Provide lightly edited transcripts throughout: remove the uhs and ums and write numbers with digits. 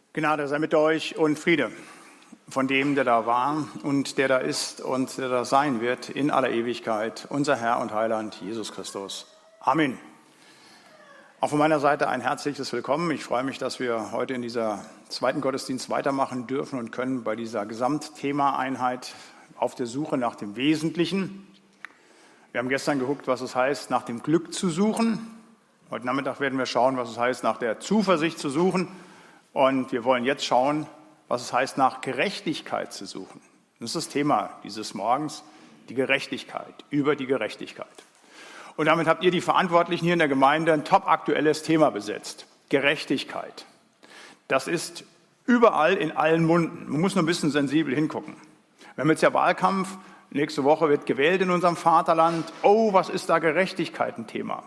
Gnade sei mit euch und Friede von dem, der da war und der da ist und der da sein wird in aller Ewigkeit, unser Herr und Heiland Jesus Christus. Amen. Auch von meiner Seite ein herzliches Willkommen. Ich freue mich, dass wir heute in dieser zweiten Gottesdienst weitermachen dürfen und können bei dieser Gesamtthema-Einheit auf der Suche nach dem Wesentlichen. Wir haben gestern geguckt, was es heißt, nach dem Glück zu suchen. Heute Nachmittag werden wir schauen, was es heißt, nach der Zuversicht zu suchen. Und wir wollen jetzt schauen, was es heißt, nach Gerechtigkeit zu suchen. Das ist das Thema dieses Morgens, die Gerechtigkeit, über die Gerechtigkeit. Und damit habt ihr die Verantwortlichen hier in der Gemeinde ein topaktuelles Thema besetzt, Gerechtigkeit. Das ist überall in allen Munden. Man muss nur ein bisschen sensibel hingucken. Wir haben jetzt ja Wahlkampf, nächste Woche wird gewählt in unserem Vaterland. Oh, was ist da Gerechtigkeit ein Thema?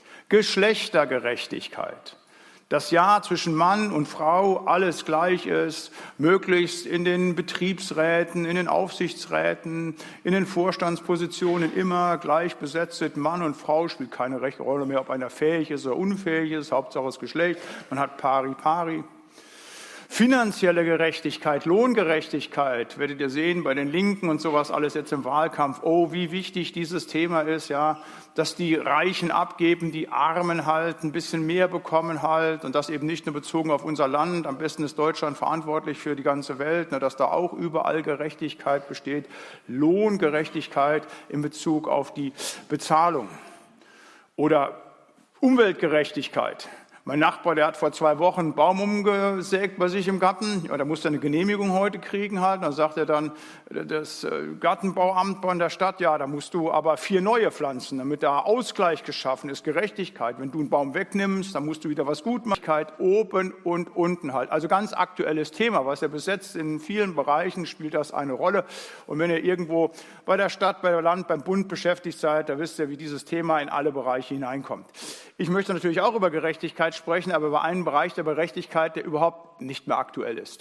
Geschlechtergerechtigkeit. Das Ja zwischen Mann und Frau alles gleich ist, möglichst in den Betriebsräten, in den Aufsichtsräten, in den Vorstandspositionen immer gleich besetzt sind. Mann und Frau spielt keine Rolle mehr, ob einer fähig ist oder unfähig ist, Hauptsache das Geschlecht. Man hat pari pari. Finanzielle Gerechtigkeit, Lohngerechtigkeit, werdet ihr sehen bei den Linken und sowas alles jetzt im Wahlkampf. Oh, wie wichtig dieses Thema ist, ja, dass die Reichen abgeben, die Armen halt ein bisschen mehr bekommen halt und das eben nicht nur bezogen auf unser Land. Am besten ist Deutschland verantwortlich für die ganze Welt, dass da auch überall Gerechtigkeit besteht. Lohngerechtigkeit in Bezug auf die Bezahlung oder Umweltgerechtigkeit. Mein Nachbar, der hat vor 2 Wochen einen Baum umgesägt bei sich im Garten. Ja, da musste er eine Genehmigung heute kriegen halt. Dann sagt er dann, das Gartenbauamt von der Stadt, ja, da musst du aber 4 neue pflanzen, damit da Ausgleich geschaffen ist, Gerechtigkeit. Wenn du einen Baum wegnimmst, dann musst du wieder was gut machen. Oben und unten halt. Also ganz aktuelles Thema, was er besetzt. In vielen Bereichen spielt das eine Rolle. Und wenn ihr irgendwo bei der Stadt, bei der Land, beim Bund beschäftigt seid, da wisst ihr, wie dieses Thema in alle Bereiche hineinkommt. Ich möchte natürlich auch über Gerechtigkeit sprechen, aber über einen Bereich der Gerechtigkeit, der überhaupt nicht mehr aktuell ist.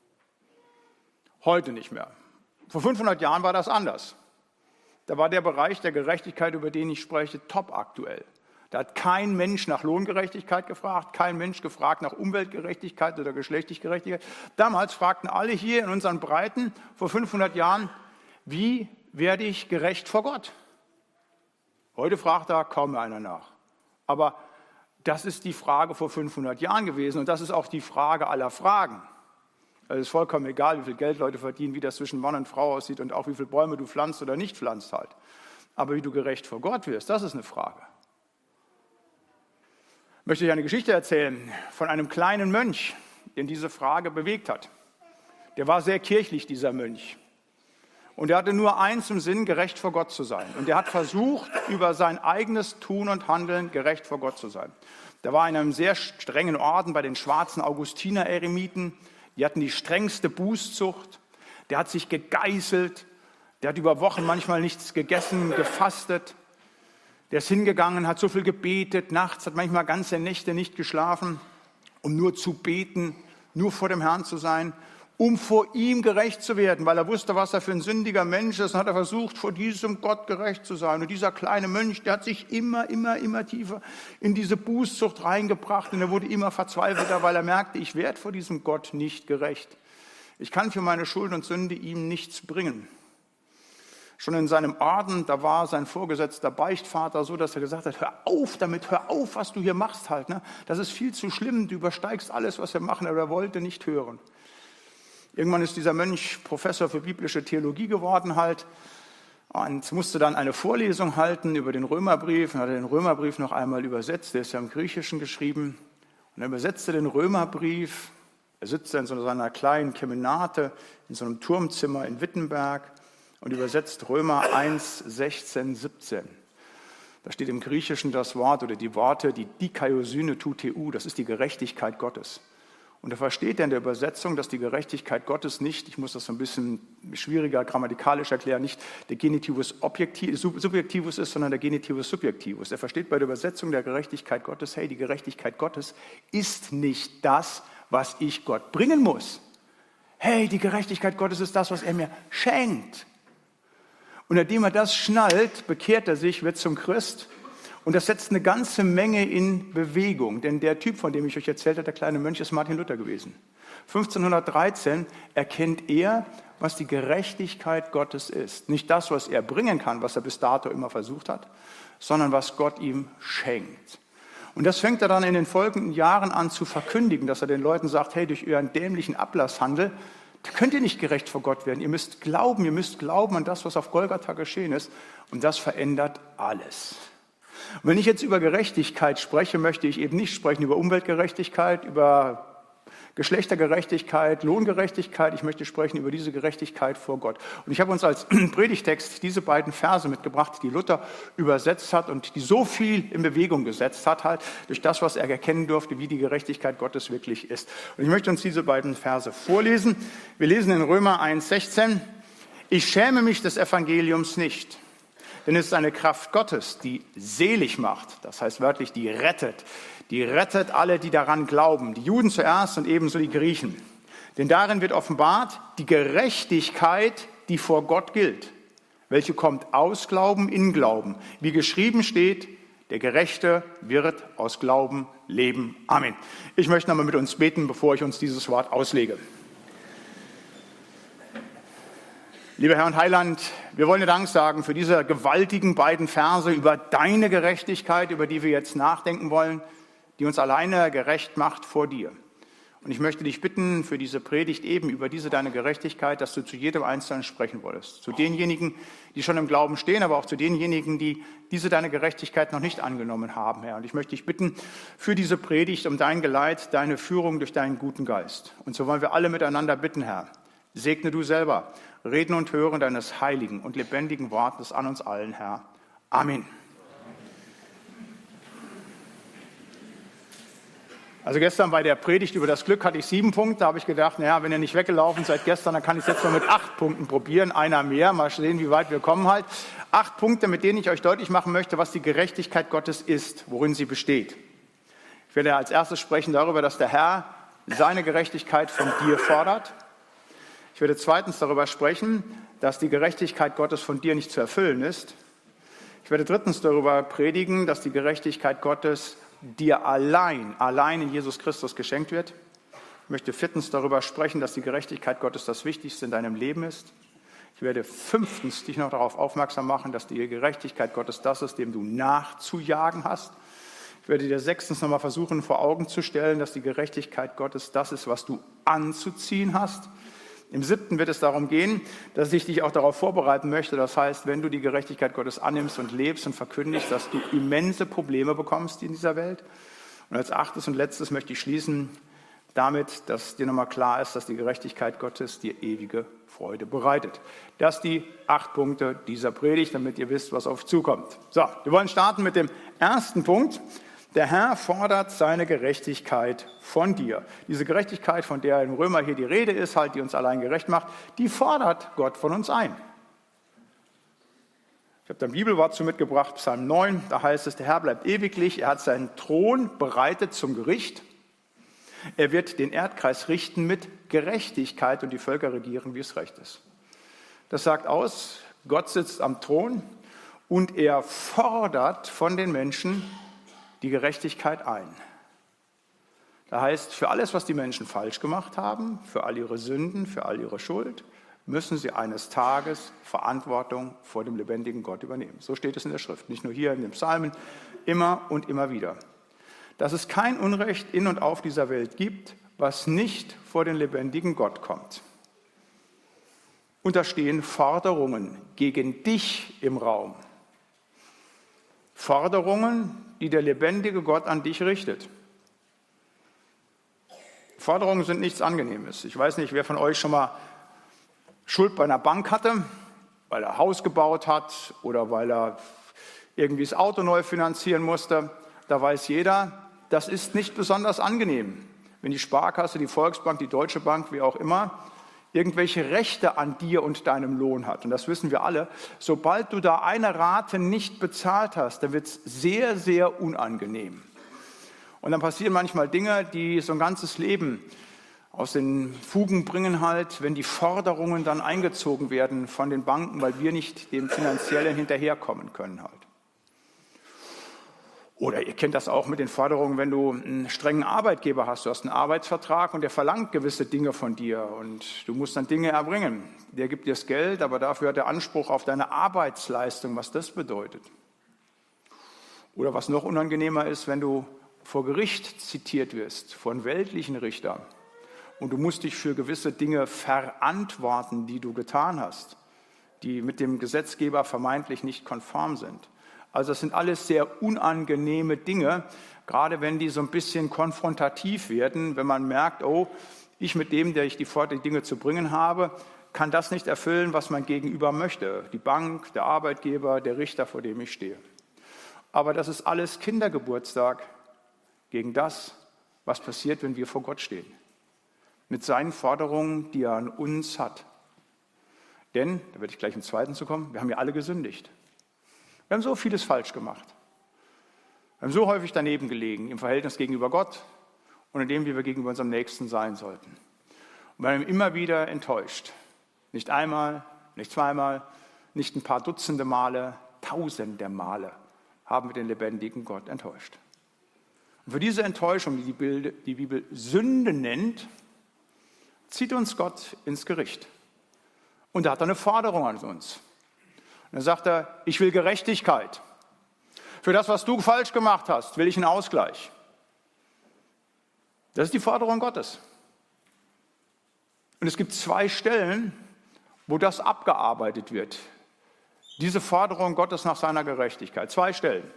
Heute nicht mehr. Vor 500 Jahren war das anders. Da war der Bereich der Gerechtigkeit, über den ich spreche, top aktuell. Da hat kein Mensch nach Lohngerechtigkeit gefragt, kein Mensch gefragt nach Umweltgerechtigkeit oder geschlechtlicher Gerechtigkeit. Damals fragten alle hier in unseren Breiten vor 500 Jahren, wie werde ich gerecht vor Gott? Heute fragt da kaum einer nach. Aber das ist die Frage vor 500 Jahren gewesen und das ist auch die Frage aller Fragen. Es ist vollkommen egal, wie viel Geld Leute verdienen, wie das zwischen Mann und Frau aussieht und auch wie viele Bäume du pflanzt oder nicht pflanzt halt. Aber wie du gerecht vor Gott wirst, das ist eine Frage. Ich möchte euch eine Geschichte erzählen von einem kleinen Mönch, den diese Frage bewegt hat. Der war sehr kirchlich, dieser Mönch. Und er hatte nur eins im Sinn, gerecht vor Gott zu sein. Und er hat versucht, über sein eigenes Tun und Handeln gerecht vor Gott zu sein. Der war in einem sehr strengen Orden bei den schwarzen Augustiner-Eremiten. Die hatten die strengste Bußzucht. Der hat sich gegeißelt. Der hat über Wochen manchmal nichts gegessen, gefastet. Der ist hingegangen, hat so viel gebetet. Nachts hat manchmal ganze Nächte nicht geschlafen, um nur zu beten, nur vor dem Herrn zu sein, um vor ihm gerecht zu werden, weil er wusste, was er für ein sündiger Mensch ist. Und hat er versucht, vor diesem Gott gerecht zu sein. Und dieser kleine Mönch, der hat sich immer tiefer in diese Bußzucht reingebracht. Und er wurde immer verzweifelter, weil er merkte, ich werde vor diesem Gott nicht gerecht. Ich kann für meine Schuld und Sünde ihm nichts bringen. Schon in seinem Orden, da war sein vorgesetzter Beichtvater so, dass er gesagt hat, hör auf damit, hör auf, was du hier machst halt. Ne? Das ist viel zu schlimm, du übersteigst alles, was wir machen. Aber er wollte nicht hören. Irgendwann ist dieser Mönch Professor für biblische Theologie geworden halt und musste dann eine Vorlesung halten über den Römerbrief. Und hat den Römerbrief noch einmal übersetzt, der ist ja im Griechischen geschrieben. Und er übersetzte den Römerbrief. Er sitzt in so einer kleinen Kemenate in so einem Turmzimmer in Wittenberg und übersetzt Römer 1, 16, 17. Da steht im Griechischen das Wort oder die Worte, die Dikaiosyne tu Theou, das ist die Gerechtigkeit Gottes. Und da versteht er in der Übersetzung, dass die Gerechtigkeit Gottes nicht, ich muss das so ein bisschen schwieriger grammatikalisch erklären, nicht der Genitivus Subjektivus ist, sondern der Genitivus Subjektivus. Er versteht bei der Übersetzung der Gerechtigkeit Gottes, hey, die Gerechtigkeit Gottes ist nicht das, was ich Gott bringen muss. Hey, die Gerechtigkeit Gottes ist das, was er mir schenkt. Und nachdem er das schnallt, bekehrt er sich, wird zum Christ Und das setzt eine ganze Menge in Bewegung, denn der Typ, von dem ich euch erzählt habe, der kleine Mönch, ist Martin Luther gewesen. 1513 erkennt er, was die Gerechtigkeit Gottes ist. Nicht das, was er bringen kann, was er bis dato immer versucht hat, sondern was Gott ihm schenkt. Und das fängt er dann in den folgenden Jahren an zu verkündigen, dass er den Leuten sagt, hey, durch euren dämlichen Ablasshandel, da könnt ihr nicht gerecht vor Gott werden. Ihr müsst glauben an das, was auf Golgatha geschehen ist. Und das verändert alles. Und wenn ich jetzt über Gerechtigkeit spreche, möchte ich eben nicht sprechen über Umweltgerechtigkeit, über Geschlechtergerechtigkeit, Lohngerechtigkeit. Ich möchte sprechen über diese Gerechtigkeit vor Gott. Und ich habe uns als Predigtext diese beiden Verse mitgebracht, die Luther übersetzt hat und die so viel in Bewegung gesetzt hat, halt durch das, was er erkennen durfte, wie die Gerechtigkeit Gottes wirklich ist. Und ich möchte uns diese beiden Verse vorlesen. Wir lesen in Römer 1,16. Ich schäme mich des Evangeliums nicht, denn es ist eine Kraft Gottes, die selig macht, das heißt wörtlich, die rettet. Die rettet alle, die daran glauben, die Juden zuerst und ebenso die Griechen. Denn darin wird offenbart die Gerechtigkeit, die vor Gott gilt, welche kommt aus Glauben in Glauben. Wie geschrieben steht, der Gerechte wird aus Glauben leben. Amen. Ich möchte nochmal mit uns beten, bevor ich uns dieses Wort auslege. Lieber Herr und Heiland, wir wollen dir Dank sagen für diese gewaltigen beiden Verse über deine Gerechtigkeit, über die wir jetzt nachdenken wollen, die uns alleine gerecht macht vor dir. Und ich möchte dich bitten für diese Predigt eben über diese deine Gerechtigkeit, dass du zu jedem Einzelnen sprechen wolltest. Zu denjenigen, die schon im Glauben stehen, aber auch zu denjenigen, die diese deine Gerechtigkeit noch nicht angenommen haben, Herr. Und ich möchte dich bitten für diese Predigt um dein Geleit, deine Führung durch deinen guten Geist. Und so wollen wir alle miteinander bitten, Herr. Segne du selber Reden und Hören deines heiligen und lebendigen Wortes an uns allen, Herr. Amen. Also gestern bei der Predigt über das Glück hatte ich 7 Punkte. Da habe ich gedacht, naja, wenn ihr nicht weggelaufen seid gestern, dann kann ich es jetzt mal mit 8 Punkten probieren. Einer mehr, mal sehen, wie weit wir kommen halt. 8 Punkte, mit denen ich euch deutlich machen möchte, was die Gerechtigkeit Gottes ist, worin sie besteht. Ich werde als erstes sprechen darüber, dass der Herr seine Gerechtigkeit von dir fordert. Ich werde zweitens darüber sprechen, dass die Gerechtigkeit Gottes von dir nicht zu erfüllen ist. Ich werde drittens darüber predigen, dass die Gerechtigkeit Gottes dir allein in Jesus Christus geschenkt wird. Ich möchte viertens darüber sprechen, dass die Gerechtigkeit Gottes das Wichtigste in deinem Leben ist. Ich werde fünftens dich noch darauf aufmerksam machen, dass die Gerechtigkeit Gottes das ist, dem du nachzujagen hast. Ich werde dir sechstens nochmal versuchen, vor Augen zu stellen, dass die Gerechtigkeit Gottes das ist, was du anzuziehen hast. Im 7. wird es darum gehen, dass ich dich auch darauf vorbereiten möchte. Das heißt, wenn du die Gerechtigkeit Gottes annimmst und lebst und verkündigst, dass du immense Probleme bekommst in dieser Welt. Und als 8. und letztes möchte ich schließen damit, dass dir nochmal klar ist, dass die Gerechtigkeit Gottes dir ewige Freude bereitet. Das die 8 Punkte dieser Predigt, damit ihr wisst, was auf euch zukommt. So, wir wollen starten mit dem ersten Punkt. Der Herr fordert seine Gerechtigkeit von dir. Diese Gerechtigkeit, von der im Römer hier die Rede ist, halt, die uns allein gerecht macht, die fordert Gott von uns ein. Ich habe da ein Bibelwort zu mitgebracht, Psalm 9, da heißt es, der Herr bleibt ewiglich, er hat seinen Thron bereitet zum Gericht. Er wird den Erdkreis richten mit Gerechtigkeit und die Völker regieren, wie es recht ist. Das sagt aus, Gott sitzt am Thron und er fordert von den Menschen die Gerechtigkeit ein. Das heißt, für alles, was die Menschen falsch gemacht haben, für all ihre Sünden, für all ihre Schuld, müssen sie eines Tages Verantwortung vor dem lebendigen Gott übernehmen. So steht es in der Schrift, nicht nur hier in den Psalmen, immer und immer wieder. Dass es kein Unrecht in und auf dieser Welt gibt, was nicht vor den lebendigen Gott kommt. Und da stehen Forderungen gegen dich im Raum. Forderungen, die der lebendige Gott an dich richtet. Forderungen sind nichts Angenehmes. Ich weiß nicht, wer von euch schon mal Schuld bei einer Bank hatte, weil er ein Haus gebaut hat oder weil er irgendwie das Auto neu finanzieren musste. Da weiß jeder, das ist nicht besonders angenehm, wenn die Sparkasse, die Volksbank, die Deutsche Bank, wie auch immer, irgendwelche Rechte an dir und deinem Lohn hat. Und das wissen wir alle. Sobald du da eine Rate nicht bezahlt hast, dann wird es sehr, sehr unangenehm. Und dann passieren manchmal Dinge, die so ein ganzes Leben aus den Fugen bringen halt, wenn die Forderungen dann eingezogen werden von den Banken, weil wir nicht dem Finanziellen hinterherkommen können halt. Oder ihr kennt das auch mit den Forderungen, wenn du einen strengen Arbeitgeber hast. Du hast einen Arbeitsvertrag und der verlangt gewisse Dinge von dir und du musst dann Dinge erbringen. Der gibt dir das Geld, aber dafür hat er Anspruch auf deine Arbeitsleistung, was das bedeutet. Oder was noch unangenehmer ist, wenn du vor Gericht zitiert wirst, von weltlichen Richtern und du musst dich für gewisse Dinge verantworten, die du getan hast, die mit dem Gesetzgeber vermeintlich nicht konform sind. Also das sind alles sehr unangenehme Dinge, gerade wenn die so ein bisschen konfrontativ werden, wenn man merkt, oh, ich mit dem, der ich die Dinge zu bringen habe, kann das nicht erfüllen, was mein Gegenüber möchte. Die Bank, der Arbeitgeber, der Richter, vor dem ich stehe. Aber das ist alles Kindergeburtstag gegen das, was passiert, wenn wir vor Gott stehen. Mit seinen Forderungen, die er an uns hat. Denn, da werde ich gleich im Zweiten zu kommen, wir haben ja alle gesündigt. Wir haben so vieles falsch gemacht. Wir haben so häufig daneben gelegen im Verhältnis gegenüber Gott und in dem, wie wir gegenüber unserem Nächsten sein sollten. Und wir haben immer wieder enttäuscht. Nicht einmal, nicht zweimal, nicht ein paar Dutzende Male, Tausende Male haben wir den lebendigen Gott enttäuscht. Und für diese Enttäuschung, die die Bibel Sünde nennt, zieht uns Gott ins Gericht. Und da hat er eine Forderung an uns. Und dann sagt er, ich will Gerechtigkeit. Für das, was du falsch gemacht hast, will ich einen Ausgleich. Das ist die Forderung Gottes. Und es gibt 2 Stellen, wo das abgearbeitet wird. Diese Forderung Gottes nach seiner Gerechtigkeit. 2 Stellen.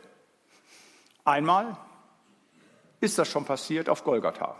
Einmal ist das schon passiert auf Golgatha.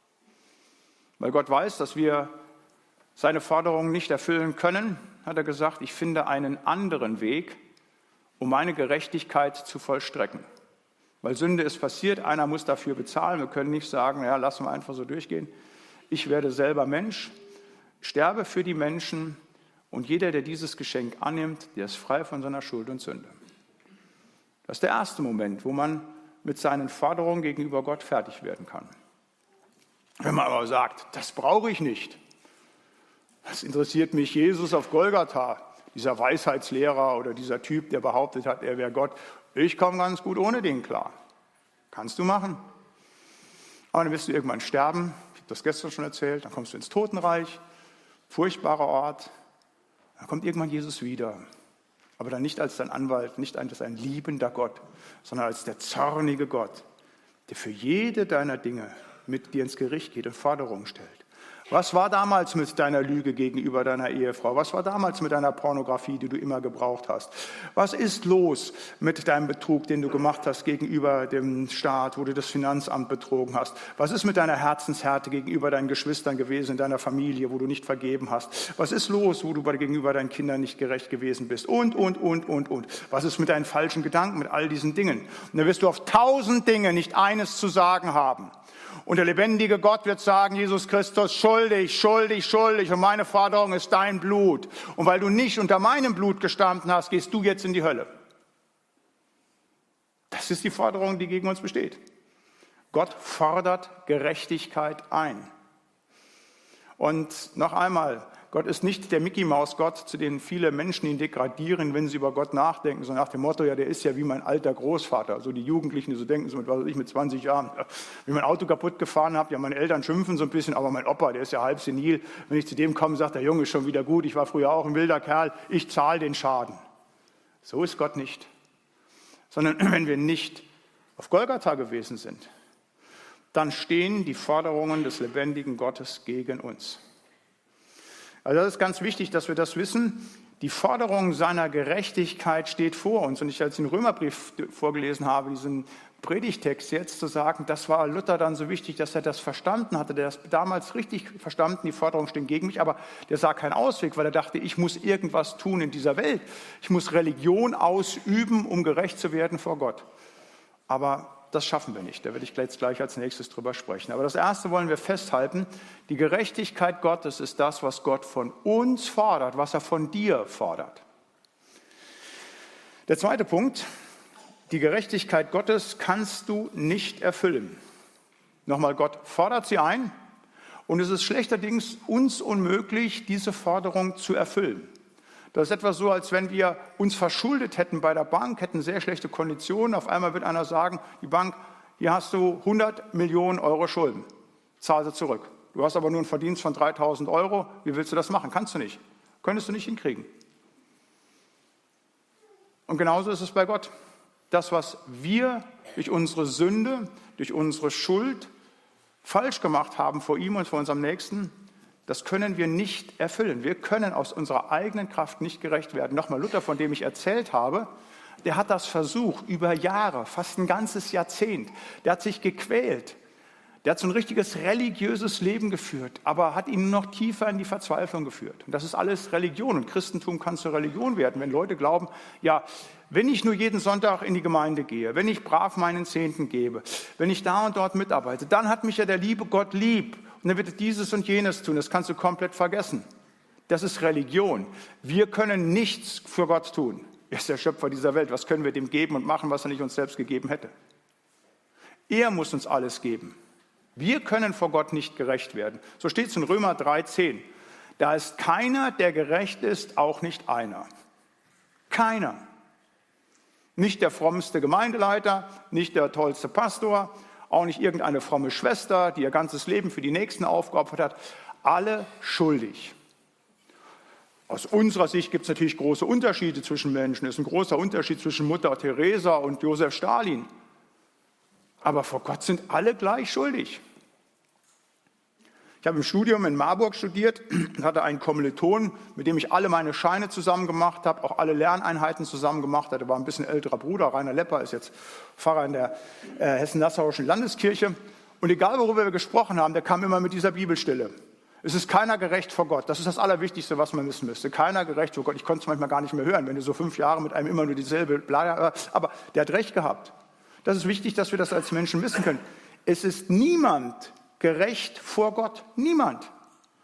Weil Gott weiß, dass wir seine Forderungen nicht erfüllen können, hat er gesagt, ich finde einen anderen Weg, um meine Gerechtigkeit zu vollstrecken. Weil Sünde ist passiert, einer muss dafür bezahlen. Wir können nicht sagen, ja, lassen wir einfach so durchgehen. Ich werde selber Mensch, sterbe für die Menschen und jeder, der dieses Geschenk annimmt, der ist frei von seiner Schuld und Sünde. Das ist der erste Moment, wo man mit seinen Forderungen gegenüber Gott fertig werden kann. Wenn man aber sagt, das brauche ich nicht, das interessiert mich Jesus auf Golgatha, dieser Weisheitslehrer oder dieser Typ, der behauptet hat, er wäre Gott, ich komme ganz gut ohne den klar. Kannst du machen. Aber dann wirst du irgendwann sterben, ich habe das gestern schon erzählt, dann kommst du ins Totenreich, furchtbarer Ort, dann kommt irgendwann Jesus wieder. Aber dann nicht als dein Anwalt, nicht als ein liebender Gott, sondern als der zornige Gott, der für jede deiner Dinge mit dir ins Gericht geht und Forderungen stellt. Was war damals mit deiner Lüge gegenüber deiner Ehefrau? Was war damals mit deiner Pornografie, die du immer gebraucht hast? Was ist los mit deinem Betrug, den du gemacht hast gegenüber dem Staat, wo du das Finanzamt betrogen hast? Was ist mit deiner Herzenshärte gegenüber deinen Geschwistern gewesen, in deiner Familie, wo du nicht vergeben hast? Was ist los, wo du gegenüber deinen Kindern nicht gerecht gewesen bist? Und. Was ist mit deinen falschen Gedanken, mit all diesen Dingen? Und dann wirst du auf 1000 Dinge nicht eines zu sagen haben. Und der lebendige Gott wird sagen, Jesus Christus, schuldig. Und meine Forderung ist dein Blut. Und weil du nicht unter meinem Blut gestanden hast, gehst du jetzt in die Hölle. Das ist die Forderung, die gegen uns besteht. Gott fordert Gerechtigkeit ein. Und noch einmal, Gott ist nicht der Mickey-Maus-Gott, zu dem viele Menschen ihn degradieren, wenn sie über Gott nachdenken, so nach dem Motto, ja, der ist ja wie mein alter Großvater. So die Jugendlichen, die so denken, so mit 20 Jahren, wie mein Auto kaputt gefahren habe, ja, meine Eltern schimpfen so ein bisschen, aber mein Opa, der ist ja halb senil. Wenn ich zu dem komme, sagt der Junge, ist schon wieder gut, ich war früher auch ein wilder Kerl, ich zahle den Schaden. So ist Gott nicht. Sondern wenn wir nicht auf Golgatha gewesen sind, dann stehen die Forderungen des lebendigen Gottes gegen uns. Also das ist ganz wichtig, dass wir das wissen. Die Forderung seiner Gerechtigkeit steht vor uns. Und ich, als ich den Römerbrief vorgelesen habe, diesen Predigtext jetzt zu sagen, das war Luther dann so wichtig, dass er das verstanden hatte. Der hat das damals richtig verstanden, die Forderungen stehen gegen mich, aber der sah keinen Ausweg, weil er dachte, ich muss irgendwas tun in dieser Welt. Ich muss Religion ausüben, um gerecht zu werden vor Gott. Aber das schaffen wir nicht. Da werde ich jetzt gleich als nächstes drüber sprechen. Aber das Erste wollen wir festhalten. Die Gerechtigkeit Gottes ist das, was Gott von uns fordert, was er von dir fordert. Der zweite Punkt. Die Gerechtigkeit Gottes kannst du nicht erfüllen. Nochmal, Gott fordert sie ein. Und es ist schlechterdings uns unmöglich, diese Forderung zu erfüllen. Das ist etwa so, als wenn wir uns verschuldet hätten bei der Bank, hätten sehr schlechte Konditionen. Auf einmal wird einer sagen, die Bank, hier hast du 100 Millionen Euro Schulden, zahl sie zurück. Du hast aber nur einen Verdienst von 3.000 Euro, wie willst du das machen? Kannst du nicht. Könntest du nicht hinkriegen. Und genauso ist es bei Gott. Das, was wir durch unsere Sünde, durch unsere Schuld falsch gemacht haben vor ihm und vor unserem Nächsten, das können wir nicht erfüllen. Wir können aus unserer eigenen Kraft nicht gerecht werden. Nochmal, Luther, von dem ich erzählt habe, der hat das versucht über Jahre, fast ein ganzes Jahrzehnt. Der hat sich gequält. Der hat so ein richtiges religiöses Leben geführt, aber hat ihn noch tiefer in die Verzweiflung geführt. Und das ist alles Religion. Und Christentum kann zur Religion werden, wenn Leute glauben, ja, wenn ich nur jeden Sonntag in die Gemeinde gehe, wenn ich brav meinen Zehnten gebe, wenn ich da und dort mitarbeite, dann hat mich ja der liebe Gott lieb. Und dann wird er dieses und jenes tun. Das kannst du komplett vergessen. Das ist Religion. Wir können nichts für Gott tun. Er ist der Schöpfer dieser Welt. Was können wir dem geben und machen, was er nicht uns selbst gegeben hätte? Er muss uns alles geben. Wir können vor Gott nicht gerecht werden. So steht es in Römer 3,10. Da ist keiner, der gerecht ist, auch nicht einer. Keiner. Nicht der frommste Gemeindeleiter, nicht der tollste Pastor, auch nicht irgendeine fromme Schwester, die ihr ganzes Leben für die Nächsten aufgeopfert hat. Alle schuldig. Aus unserer Sicht gibt es natürlich große Unterschiede zwischen Menschen. Es ist ein großer Unterschied zwischen Mutter Teresa und Josef Stalin. Aber vor Gott sind alle gleich schuldig. Ich habe im Studium in Marburg studiert und hatte einen Kommiliton, mit dem ich alle meine Scheine zusammen gemacht habe, auch alle Lerneinheiten zusammen gemacht habe. Er war ein bisschen älterer Bruder, Rainer Lepper ist jetzt Pfarrer in der Hessen-Nassauischen Landeskirche. Und egal, worüber wir gesprochen haben, der kam immer mit dieser Bibelstelle. Es ist keiner gerecht vor Gott. Das ist das Allerwichtigste, was man wissen müsste. Keiner gerecht vor Gott. Ich konnte es manchmal gar nicht mehr hören, wenn du so 5 Jahre mit einem immer nur dieselbe Blabla. Aber der hat recht gehabt. Das ist wichtig, dass wir das als Menschen wissen können. Es ist niemand gerecht vor Gott. Niemand.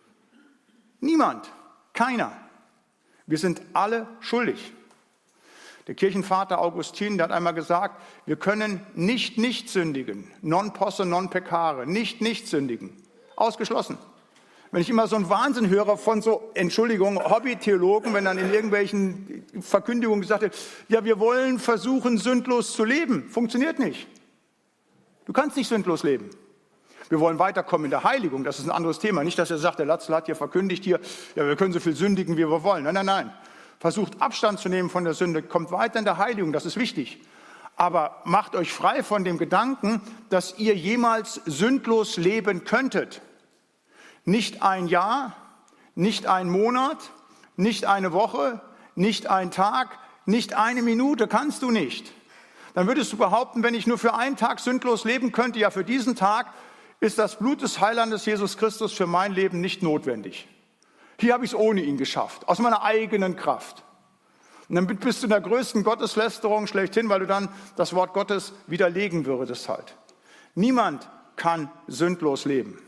Niemand. Keiner. Wir sind alle schuldig. Der Kirchenvater Augustin, der hat einmal gesagt, wir können nicht sündigen. Non posse, non peccare. Nicht sündigen. Ausgeschlossen. Wenn ich immer so einen Wahnsinn höre von so, Entschuldigung, Hobby-Theologen, wenn dann in irgendwelchen Verkündigungen gesagt wird, ja, wir wollen versuchen, sündlos zu leben. Funktioniert nicht. Du kannst nicht sündlos leben. Wir wollen weiterkommen in der Heiligung. Das ist ein anderes Thema. Nicht, dass er sagt, der Latzl hat hier verkündigt hier, ja, wir können so viel sündigen, wie wir wollen. Nein. Versucht Abstand zu nehmen von der Sünde. Kommt weiter in der Heiligung. Das ist wichtig. Aber macht euch frei von dem Gedanken, dass ihr jemals sündlos leben könntet. Nicht ein Jahr, nicht ein Monat, nicht eine Woche, nicht ein Tag, nicht eine Minute, kannst du nicht. Dann würdest du behaupten, wenn ich nur für einen Tag sündlos leben könnte, ja, für diesen Tag ist das Blut des Heilandes Jesus Christus für mein Leben nicht notwendig. Hier habe ich es ohne ihn geschafft, aus meiner eigenen Kraft. Und dann bist du in der größten Gotteslästerung schlechthin, weil du dann das Wort Gottes widerlegen würdest halt. Niemand kann sündlos leben.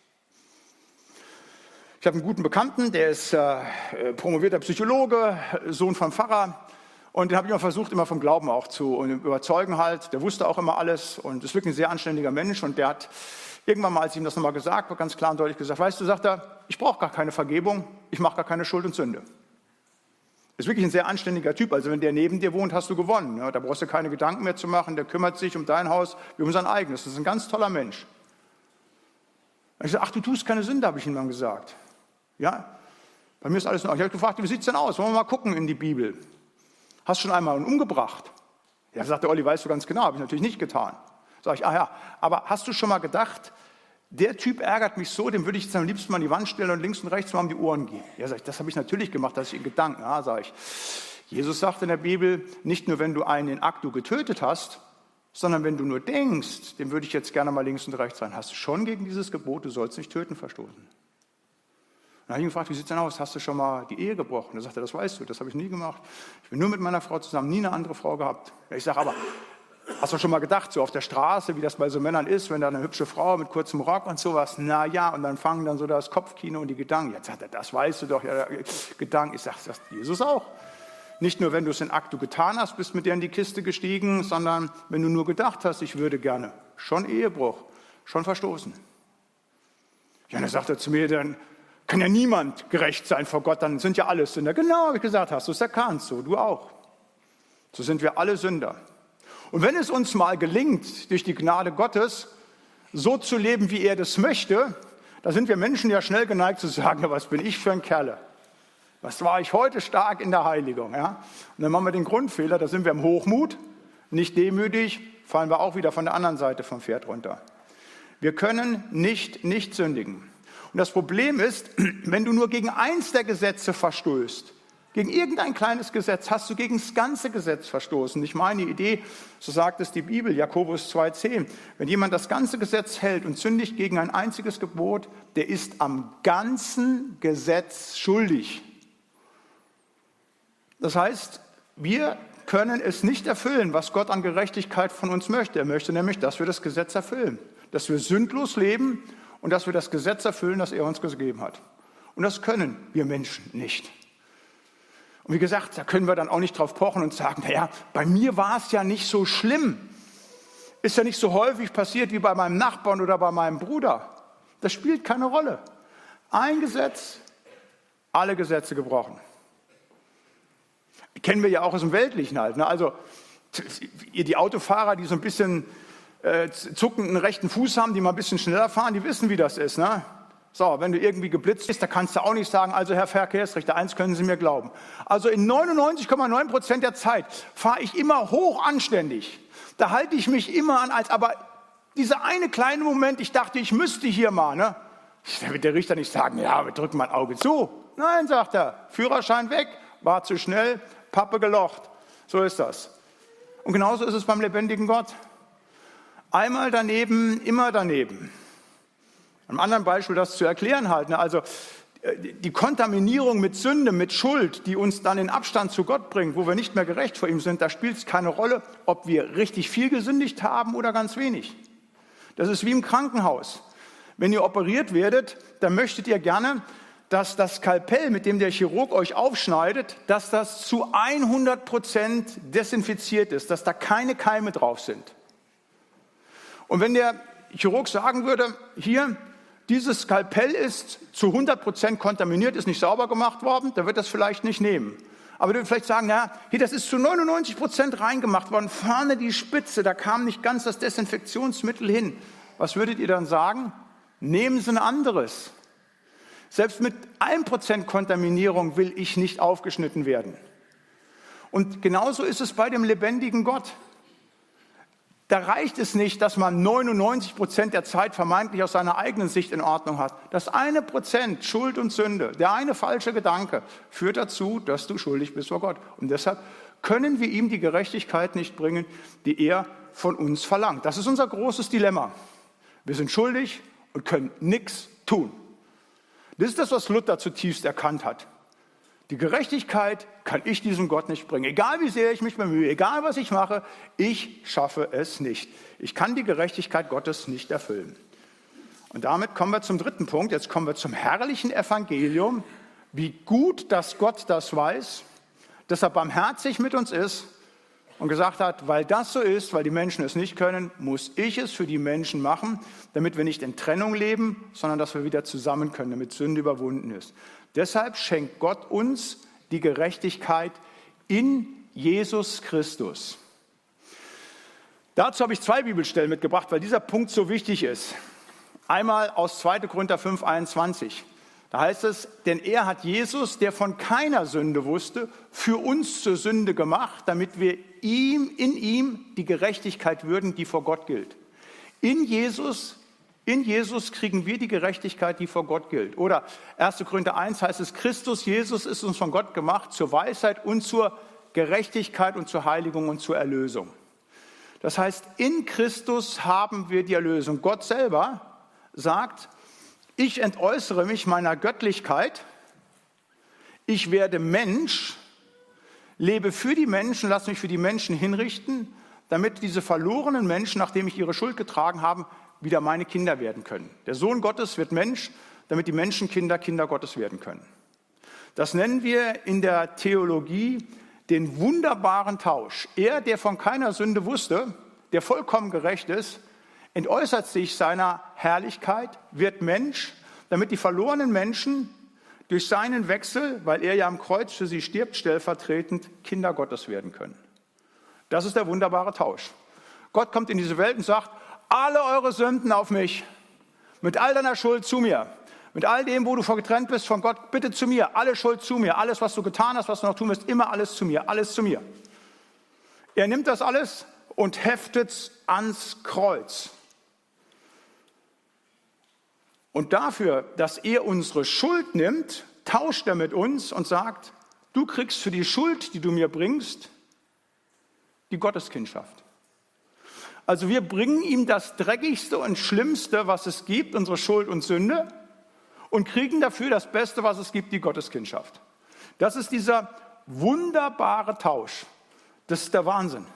Ich habe einen guten Bekannten, der ist promovierter Psychologe, Sohn vom Pfarrer. Und den habe ich immer versucht, immer vom Glauben auch zu überzeugen halt. Der wusste auch immer alles und ist wirklich ein sehr anständiger Mensch. Und der hat irgendwann mal, als ich ihm das nochmal gesagt habe, ganz klar und deutlich gesagt, weißt du, sagt er, ich brauche gar keine Vergebung, ich mache gar keine Schuld und Sünde. Ist wirklich ein sehr anständiger Typ. Also wenn der neben dir wohnt, hast du gewonnen. Ja, da brauchst du keine Gedanken mehr zu machen. Der kümmert sich um dein Haus wie um sein eigenes. Das ist ein ganz toller Mensch. Ich sage, ach, du tust keine Sünde, habe ich ihm dann gesagt. Ja, bei mir ist alles in Ordnung. Ich habe gefragt, wie sieht es denn aus? Wollen wir mal gucken in die Bibel. Hast du schon einmal einen umgebracht? Ja, sagt der Olli, weißt du ganz genau, habe ich natürlich nicht getan. Sag ich, ja, aber hast du schon mal gedacht, der Typ ärgert mich so, dem würde ich jetzt am liebsten mal an die Wand stellen und links und rechts mal um die Ohren gehen. Ja, sag ich, das habe ich natürlich gemacht, dass ich in Gedanken, ja, sag ich. Jesus sagt in der Bibel, nicht nur wenn du einen in actu getötet hast, sondern wenn du nur denkst, dem würde ich jetzt gerne mal links und rechts rein. Hast du schon gegen dieses Gebot, du sollst nicht töten, verstoßen? Dann habe ich ihn gefragt, wie sieht es denn aus? Hast du schon mal die Ehe gebrochen? Da sagt er, das weißt du, das habe ich nie gemacht. Ich bin nur mit meiner Frau zusammen, nie eine andere Frau gehabt. Ja, ich sage, aber hast du schon mal gedacht, so auf der Straße, wie das bei so Männern ist, wenn da eine hübsche Frau mit kurzem Rock und sowas, na ja, und dann fangen dann so das Kopfkino und die Gedanken. Jetzt sagt er, das weißt du doch, ja, Gedanken. Ich sage, das sagt Jesus auch. Nicht nur, wenn du es in actu getan hast, bist mit dir in die Kiste gestiegen, sondern wenn du nur gedacht hast, ich würde gerne. Schon Ehebruch, schon verstoßen. Ja, dann sagt er zu mir dann, Kann ja niemand gerecht sein vor Gott, dann sind ja alle Sünder. Genau, habe ich gesagt, hast du es erkannt, so du auch. So sind wir alle Sünder. Und wenn es uns mal gelingt, durch die Gnade Gottes so zu leben, wie er das möchte, da sind wir Menschen ja schnell geneigt zu sagen, ja, was bin ich für ein Kerle? Was war ich heute stark in der Heiligung? Ja? Und dann machen wir den Grundfehler, da sind wir im Hochmut, nicht demütig, fallen wir auch wieder von der anderen Seite vom Pferd runter. Wir können nicht sündigen. Und das Problem ist, wenn du nur gegen eins der Gesetze verstößt, gegen irgendein kleines Gesetz, hast du gegen das ganze Gesetz verstoßen. Nicht meine Idee, so sagt es die Bibel, Jakobus 2,10. Wenn jemand das ganze Gesetz hält und sündigt gegen ein einziges Gebot, der ist am ganzen Gesetz schuldig. Das heißt, wir können es nicht erfüllen, was Gott an Gerechtigkeit von uns möchte. Er möchte nämlich, dass wir das Gesetz erfüllen, dass wir sündlos leben und dass wir das Gesetz erfüllen, das er uns gegeben hat. Und das können wir Menschen nicht. Und wie gesagt, da können wir dann auch nicht drauf pochen und sagen, naja, bei mir war es ja nicht so schlimm. Ist ja nicht so häufig passiert wie bei meinem Nachbarn oder bei meinem Bruder. Das spielt keine Rolle. Ein Gesetz, alle Gesetze gebrochen. Kennen wir ja auch aus dem Weltlichen halt. Ne? Also die Autofahrer, die so ein bisschen zuckenden rechten Fuß haben, die mal ein bisschen schneller fahren, die wissen, wie das ist. Ne? So, wenn du irgendwie geblitzt bist, da kannst du auch nicht sagen, also Herr Verkehrsrichter, eins können Sie mir glauben. Also in 99,9% der Zeit fahre ich immer hoch anständig. Da halte ich mich immer an, aber dieser eine kleine Moment, ich dachte, ich müsste hier mal, ne? Da wird der Richter nicht sagen, ja, wir drücken mal ein Auge zu. Nein, sagt er, Führerschein weg, war zu schnell, Pappe gelocht. So ist das. Und genauso ist es beim lebendigen Gott. Einmal daneben, immer daneben. Einem anderen Beispiel das zu erklären halt. Ne? Also die Kontaminierung mit Sünde, mit Schuld, die uns dann in Abstand zu Gott bringt, wo wir nicht mehr gerecht vor ihm sind, da spielt es keine Rolle, ob wir richtig viel gesündigt haben oder ganz wenig. Das ist wie im Krankenhaus. Wenn ihr operiert werdet, dann möchtet ihr gerne, dass das Skalpell, mit dem der Chirurg euch aufschneidet, dass das zu 100% desinfiziert ist, dass da keine Keime drauf sind. Und wenn der Chirurg sagen würde, hier, dieses Skalpell ist zu 100% kontaminiert, ist nicht sauber gemacht worden, dann wird das vielleicht nicht nehmen. Aber der würde vielleicht sagen, ja, hier, das ist zu 99% reingemacht worden, vorne die Spitze, da kam nicht ganz das Desinfektionsmittel hin. Was würdet ihr dann sagen? Nehmen Sie ein anderes. Selbst mit 1% Kontaminierung will ich nicht aufgeschnitten werden. Und genauso ist es bei dem lebendigen Gott. Da reicht es nicht, dass man 99% der Zeit vermeintlich aus seiner eigenen Sicht in Ordnung hat. Das 1% Schuld und Sünde, der eine falsche Gedanke, führt dazu, dass du schuldig bist vor Gott. Und deshalb können wir ihm die Gerechtigkeit nicht bringen, die er von uns verlangt. Das ist unser großes Dilemma. Wir sind schuldig und können nichts tun. Das ist das, was Luther zutiefst erkannt hat. Die Gerechtigkeit kann ich diesem Gott nicht bringen. Egal wie sehr ich mich bemühe, egal was ich mache, ich schaffe es nicht. Ich kann die Gerechtigkeit Gottes nicht erfüllen. Und damit kommen wir zum dritten Punkt. Jetzt kommen wir zum herrlichen Evangelium. Wie gut, dass Gott das weiß, dass er barmherzig mit uns ist und gesagt hat, weil das so ist, weil die Menschen es nicht können, muss ich es für die Menschen machen, damit wir nicht in Trennung leben, sondern dass wir wieder zusammen können, damit Sünde überwunden ist. Deshalb schenkt Gott uns die Gerechtigkeit in Jesus Christus. Dazu habe ich 2 Bibelstellen mitgebracht, weil dieser Punkt so wichtig ist. Einmal aus 2. Korinther 5, 21. Da heißt es, denn er hat Jesus, der von keiner Sünde wusste, für uns zur Sünde gemacht, damit wir in ihm die Gerechtigkeit würden, die vor Gott gilt. In Jesus kriegen wir die Gerechtigkeit, die vor Gott gilt. Oder 1. Korinther 1 heißt es, Christus Jesus ist uns von Gott gemacht zur Weisheit und zur Gerechtigkeit und zur Heiligung und zur Erlösung. Das heißt, in Christus haben wir die Erlösung. Gott selber sagt, ich entäußere mich meiner Göttlichkeit, ich werde Mensch, lebe für die Menschen, lasse mich für die Menschen hinrichten, damit diese verlorenen Menschen, nachdem ich ihre Schuld getragen habe, wieder meine Kinder werden können. Der Sohn Gottes wird Mensch, damit die Menschenkinder Kinder Gottes werden können. Das nennen wir in der Theologie den wunderbaren Tausch. Er, der von keiner Sünde wusste, der vollkommen gerecht ist, entäußert sich seiner Herrlichkeit, wird Mensch, damit die verlorenen Menschen durch seinen Wechsel, weil er ja am Kreuz für sie stirbt, stellvertretend Kinder Gottes werden können. Das ist der wunderbare Tausch. Gott kommt in diese Welt und sagt, alle eure Sünden auf mich, mit all deiner Schuld zu mir, mit all dem, wo du getrennt bist von Gott, bitte zu mir, alle Schuld zu mir, alles, was du getan hast, was du noch tun wirst, immer alles zu mir, alles zu mir. Er nimmt das alles und heftet es ans Kreuz. Und dafür, dass er unsere Schuld nimmt, tauscht er mit uns und sagt, du kriegst für die Schuld, die du mir bringst, die Gotteskindschaft. Also wir bringen ihm das Dreckigste und Schlimmste, was es gibt, unsere Schuld und Sünde, und kriegen dafür das Beste, was es gibt, die Gotteskindschaft. Das ist dieser wunderbare Tausch. Das ist der Wahnsinn.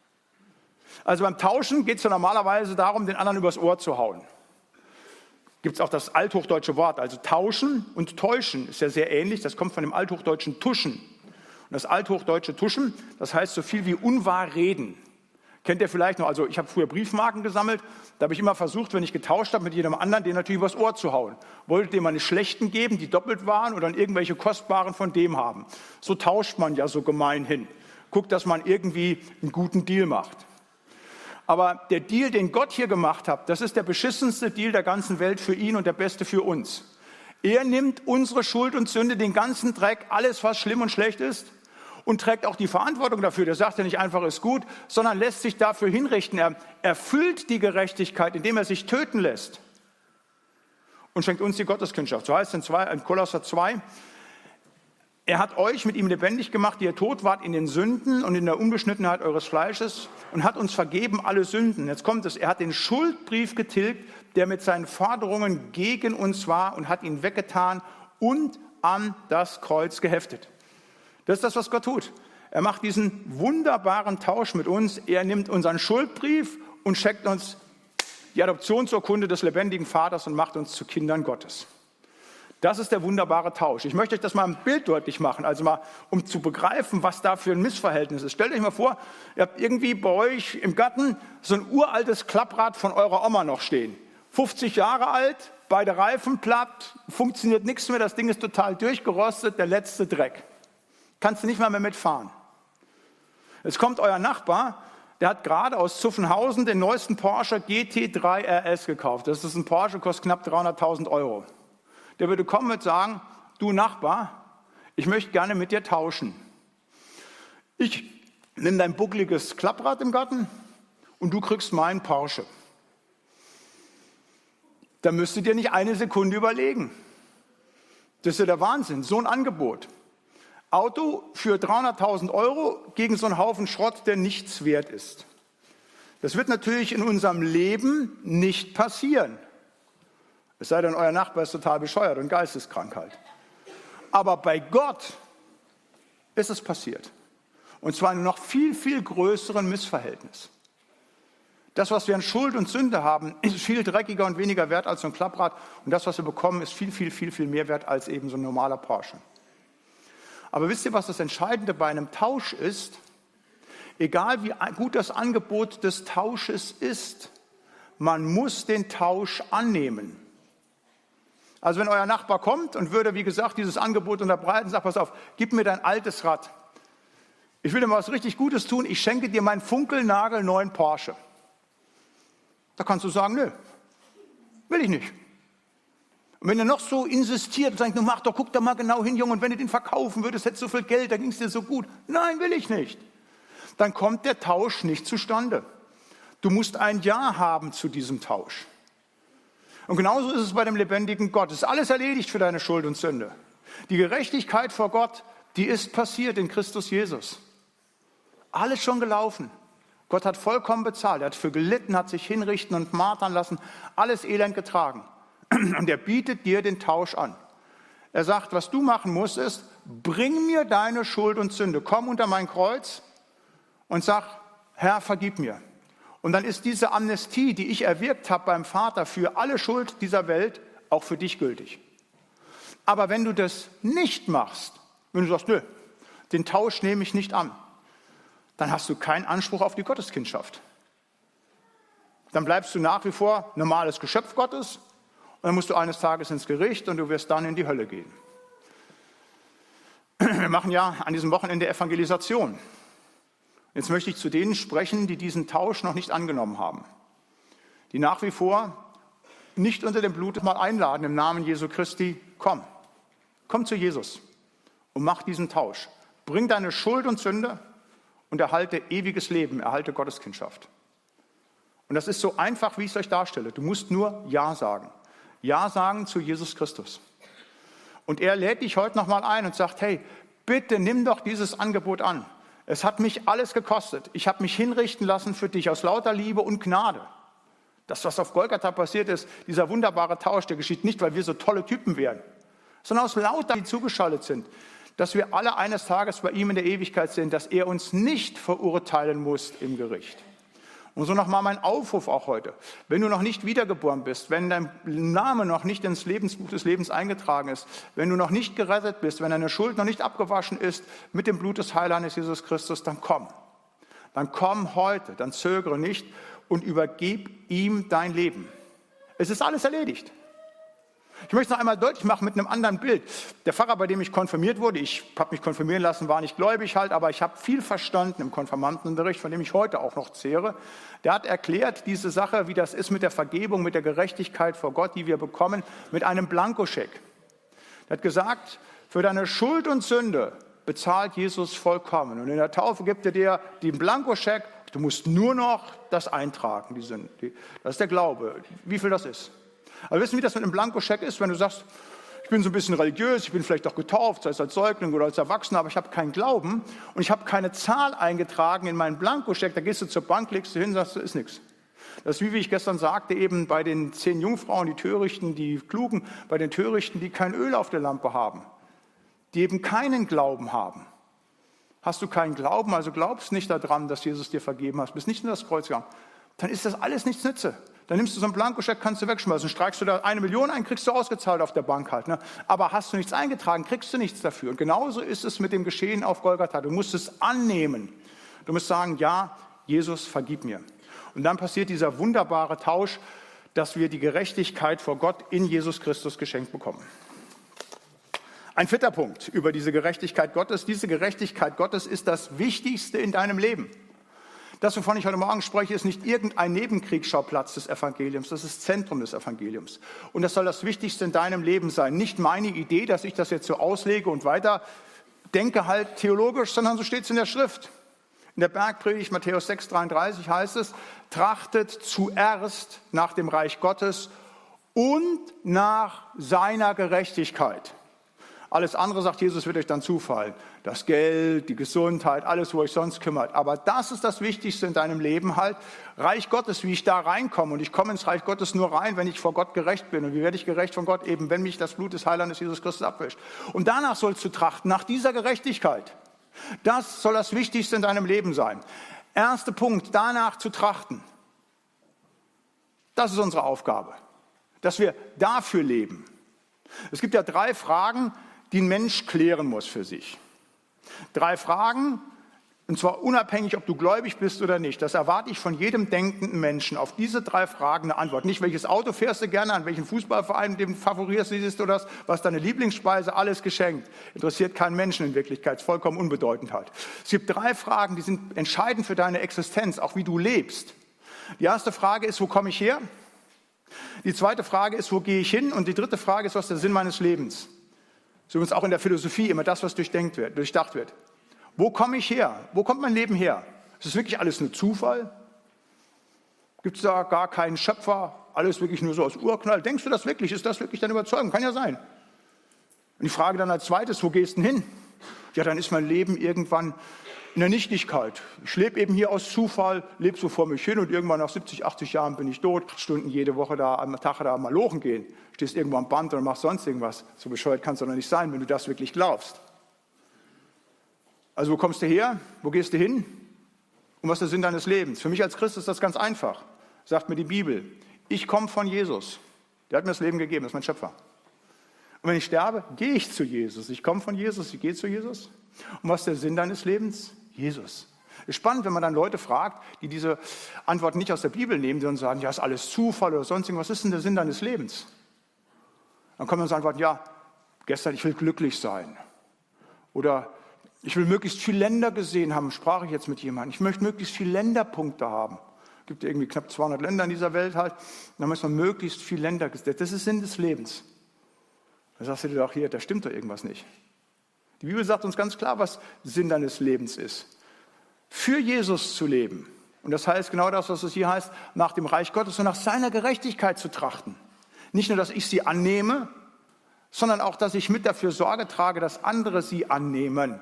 Also beim Tauschen geht es ja normalerweise darum, den anderen übers Ohr zu hauen. Gibt es auch das althochdeutsche Wort, also tauschen und täuschen ist ja sehr ähnlich, das kommt von dem althochdeutschen tuschen. Und das althochdeutsche tuschen, das heißt so viel wie unwahr reden. Kennt ihr vielleicht noch, also ich habe früher Briefmarken gesammelt, da habe ich immer versucht, wenn ich getauscht habe mit jedem anderen, den natürlich übers Ohr zu hauen. Wollte dem eine schlechten geben, die doppelt waren oder dann irgendwelche kostbaren von dem haben. So tauscht man ja so gemein hin. Guckt, dass man irgendwie einen guten Deal macht. Aber der Deal, den Gott hier gemacht hat, das ist der beschissenste Deal der ganzen Welt für ihn und der beste für uns. Er nimmt unsere Schuld und Sünde, den ganzen Dreck, alles, was schlimm und schlecht ist, und trägt auch die Verantwortung dafür. Der sagt ja nicht einfach, ist gut, sondern lässt sich dafür hinrichten. Er erfüllt die Gerechtigkeit, indem er sich töten lässt und schenkt uns die Gotteskindschaft. So heißt es in Kolosser 2, er hat euch mit ihm lebendig gemacht, die ihr tot wart in den Sünden und in der Unbeschnittenheit eures Fleisches und hat uns vergeben alle Sünden. Jetzt kommt es, er hat den Schuldbrief getilgt, der mit seinen Forderungen gegen uns war und hat ihn weggetan und an das Kreuz geheftet. Das ist das, was Gott tut. Er macht diesen wunderbaren Tausch mit uns. Er nimmt unseren Schuldbrief und schenkt uns die Adoptionsurkunde des lebendigen Vaters und macht uns zu Kindern Gottes. Das ist der wunderbare Tausch. Ich möchte euch das mal im Bild deutlich machen, also mal, um zu begreifen, was da für ein Missverhältnis ist. Stellt euch mal vor, ihr habt irgendwie bei euch im Garten so ein uraltes Klapprad von eurer Oma noch stehen. 50 Jahre alt, beide Reifen platt, funktioniert nichts mehr, das Ding ist total durchgerostet, der letzte Dreck. Kannst du nicht mal mehr mitfahren. Jetzt kommt euer Nachbar, der hat gerade aus Zuffenhausen den neuesten Porsche GT3 RS gekauft. Das ist ein Porsche, kostet knapp 300.000 Euro. Der würde kommen und sagen, du Nachbar, ich möchte gerne mit dir tauschen. Ich nehme dein buckliges Klapprad im Garten und du kriegst meinen Porsche. Da müsstet ihr nicht eine Sekunde überlegen. Das ist ja der Wahnsinn, so ein Angebot. Auto für 300.000 Euro gegen so einen Haufen Schrott, der nichts wert ist. Das wird natürlich in unserem Leben nicht passieren. Es sei denn, euer Nachbar ist total bescheuert und geisteskrank halt. Aber bei Gott ist es passiert. Und zwar in einem noch viel, viel größeren Missverhältnis. Das, was wir an Schuld und Sünde haben, ist viel dreckiger und weniger wert als so ein Klapprad. Und das, was wir bekommen, ist viel, viel, viel, viel mehr wert als eben so ein normaler Porsche. Aber wisst ihr, was das Entscheidende bei einem Tausch ist? Egal wie gut das Angebot des Tausches ist, man muss den Tausch annehmen. Also wenn euer Nachbar kommt und würde, wie gesagt, dieses Angebot unterbreiten, sagt, pass auf, gib mir dein altes Rad. Ich will dir mal was richtig Gutes tun, ich schenke dir meinen funkelnagelneuen Porsche. Da kannst du sagen, nö, will ich nicht. Und wenn er noch so insistiert und sagt, du mach doch, guck da mal genau hin, Junge, und wenn du den verkaufen würdest, hättest du so viel Geld, dann ging es dir so gut. Nein, will ich nicht. Dann kommt der Tausch nicht zustande. Du musst ein Ja haben zu diesem Tausch. Und genauso ist es bei dem lebendigen Gott. Es ist alles erledigt für deine Schuld und Sünde. Die Gerechtigkeit vor Gott, die ist passiert in Christus Jesus. Alles schon gelaufen. Gott hat vollkommen bezahlt. Er hat für gelitten, hat sich hinrichten und martern lassen, alles Elend getragen. Und er bietet dir den Tausch an. Er sagt, was du machen musst, ist, bring mir deine Schuld und Sünde. Komm unter mein Kreuz und sag, Herr, vergib mir. Und dann ist diese Amnestie, die ich erwirkt habe beim Vater für alle Schuld dieser Welt, auch für dich gültig. Aber wenn du das nicht machst, wenn du sagst, nö, den Tausch nehme ich nicht an, dann hast du keinen Anspruch auf die Gotteskindschaft. Dann bleibst du nach wie vor normales Geschöpf Gottes und dann musst du eines Tages ins Gericht und du wirst dann in die Hölle gehen. Wir machen ja an diesem Wochenende Evangelisation. Jetzt möchte ich zu denen sprechen, die diesen Tausch noch nicht angenommen haben. Die nach wie vor nicht unter dem Blut mal einladen im Namen Jesu Christi. Komm zu Jesus und mach diesen Tausch. Bring deine Schuld und Sünde und erhalte ewiges Leben, erhalte Gotteskindschaft. Und das ist so einfach, wie ich es euch darstelle. Du musst nur Ja sagen. Ja sagen zu Jesus Christus. Und er lädt dich heute nochmal ein und sagt, hey, bitte nimm doch dieses Angebot an. Es hat mich alles gekostet. Ich habe mich hinrichten lassen für dich aus lauter Liebe und Gnade. Das, was auf Golgatha passiert ist, dieser wunderbare Tausch, der geschieht nicht, weil wir so tolle Typen wären, sondern aus lauter, die zugeschaltet sind, dass wir alle eines Tages bei ihm in der Ewigkeit sind, dass er uns nicht verurteilen muss im Gericht. Und so nochmal mein Aufruf auch heute. Wenn du noch nicht wiedergeboren bist, wenn dein Name noch nicht ins Lebensbuch des Lebens eingetragen ist, wenn du noch nicht gerettet bist, wenn deine Schuld noch nicht abgewaschen ist mit dem Blut des Heilandes Jesus Christus, dann komm. Dann komm heute, dann zögere nicht und übergib ihm dein Leben. Es ist alles erledigt. Ich möchte es noch einmal deutlich machen mit einem anderen Bild. Der Pfarrer, bei dem ich konfirmiert wurde, ich habe mich konfirmieren lassen, war nicht gläubig halt, aber ich habe viel verstanden im Konfirmandenunterricht, von dem ich heute auch noch zehre. Der hat erklärt diese Sache, wie das ist mit der Vergebung, mit der Gerechtigkeit vor Gott, die wir bekommen, mit einem Blankoscheck. Er hat gesagt, für deine Schuld und Sünde bezahlt Jesus vollkommen. Und in der Taufe gibt er dir den Blankoscheck, du musst nur noch das eintragen, die Sünde. Das ist der Glaube, wie viel das ist. Aber wissen, wie das mit einem Blankoscheck ist, wenn du sagst, ich bin so ein bisschen religiös, ich bin vielleicht auch getauft, sei es als Säugling oder als Erwachsener, aber ich habe keinen Glauben und ich habe keine Zahl eingetragen in meinen Blankoscheck, da gehst du zur Bank, legst du hin, sagst du, ist nichts. Das ist wie ich gestern sagte, eben bei den 10 Jungfrauen, die Törichten, die Klugen, bei den Törichten, die kein Öl auf der Lampe haben, die eben keinen Glauben haben. Hast du keinen Glauben, also glaubst nicht daran, dass Jesus dir vergeben hat, bist nicht in das Kreuz gegangen, dann ist das alles nichts nütze. Dann nimmst du so einen Blankoscheck, kannst du wegschmeißen. Streichst du da 1 Million ein, kriegst du ausgezahlt auf der Bank halt. Ne? Aber hast du nichts eingetragen, kriegst du nichts dafür. Und genauso ist es mit dem Geschehen auf Golgatha. Du musst es annehmen. Du musst sagen, ja, Jesus, vergib mir. Und dann passiert dieser wunderbare Tausch, dass wir die Gerechtigkeit vor Gott in Jesus Christus geschenkt bekommen. Ein 4. Punkt über diese Gerechtigkeit Gottes. Diese Gerechtigkeit Gottes ist das Wichtigste in deinem Leben. Das, wovon ich heute Morgen spreche, ist nicht irgendein Nebenkriegsschauplatz des Evangeliums, das ist Zentrum des Evangeliums. Und das soll das Wichtigste in deinem Leben sein. Nicht meine Idee, dass ich das jetzt so auslege und weiter denke halt theologisch, sondern so steht es in der Schrift. In der Bergpredigt Matthäus 6,33 heißt es, trachtet zuerst nach dem Reich Gottes und nach seiner Gerechtigkeit. Alles andere, sagt Jesus, wird euch dann zufallen. Das Geld, die Gesundheit, alles, wo euch sonst kümmert. Aber das ist das Wichtigste in deinem Leben halt. Reich Gottes, wie ich da reinkomme. Und ich komme ins Reich Gottes nur rein, wenn ich vor Gott gerecht bin. Und wie werde ich gerecht von Gott? Eben, wenn mich das Blut des Heilandes Jesus Christus abwäscht. Und danach sollst du trachten, nach dieser Gerechtigkeit. Das soll das Wichtigste in deinem Leben sein. 1. Punkt, danach zu trachten. Das ist unsere Aufgabe. Dass wir dafür leben. Es gibt ja 3 Fragen, die ein Mensch klären muss für sich. 3 Fragen, und zwar unabhängig, ob du gläubig bist oder nicht. Das erwarte ich von jedem denkenden Menschen. Auf diese 3 Fragen eine Antwort. Nicht, welches Auto fährst du gerne, an welchen Fußballverein den favorierst du das, was ist deine Lieblingsspeise, alles geschenkt. Interessiert keinen Menschen in Wirklichkeit, ist vollkommen unbedeutend halt. Es gibt 3 Fragen, die sind entscheidend für deine Existenz, auch wie du lebst. Die erste Frage ist, wo komme ich her? Die zweite Frage ist, wo gehe ich hin? Und die dritte Frage ist, was ist der Sinn meines Lebens? So übrigens auch in der Philosophie immer das, was durchdacht wird. Wo komme ich her? Wo kommt mein Leben her? Ist das wirklich alles nur Zufall? Gibt es da gar keinen Schöpfer? Alles wirklich nur so aus Urknall? Denkst du das wirklich? Ist das wirklich deine Überzeugung? Kann ja sein. Und die Frage dann als zweites, wo gehst du denn hin? Ja, dann ist mein Leben irgendwann in der Nichtigkeit. Ich lebe eben hier aus Zufall, lebe so vor mich hin und irgendwann nach 70, 80 Jahren bin ich tot. 8 Stunden jede Woche da am Tag da mal lochen gehen. Stehst irgendwo am Band oder machst sonst irgendwas. So bescheuert kann es doch nicht sein, wenn du das wirklich glaubst. Also wo kommst du her? Wo gehst du hin? Und was ist der Sinn deines Lebens? Für mich als Christ ist das ganz einfach. Sagt mir die Bibel. Ich komme von Jesus. Der hat mir das Leben gegeben, das ist mein Schöpfer. Und wenn ich sterbe, gehe ich zu Jesus. Ich komme von Jesus, ich gehe zu Jesus. Und was ist der Sinn deines Lebens? Jesus. Ist spannend, wenn man dann Leute fragt, die diese Antwort nicht aus der Bibel nehmen, sondern sagen, ja, ist alles Zufall oder sonst irgendwas. Was ist denn der Sinn deines Lebens? Dann kommen wir uns antworten, ja, gestern, ich will glücklich sein. Oder ich will möglichst viele Länder gesehen haben, sprach ich jetzt mit jemandem. Ich möchte möglichst viele Länderpunkte haben. Es gibt ja irgendwie knapp 200 Länder in dieser Welt halt. Da muss man möglichst viele Länder gesehen. Das ist Sinn des Lebens. Da sagst du dir doch hier, da stimmt doch irgendwas nicht. Die Bibel sagt uns ganz klar, was Sinn deines Lebens ist. Für Jesus zu leben. Und das heißt genau das, was es hier heißt, nach dem Reich Gottes und nach seiner Gerechtigkeit zu trachten. Nicht nur, dass ich sie annehme, sondern auch, dass ich mit dafür Sorge trage, dass andere sie annehmen.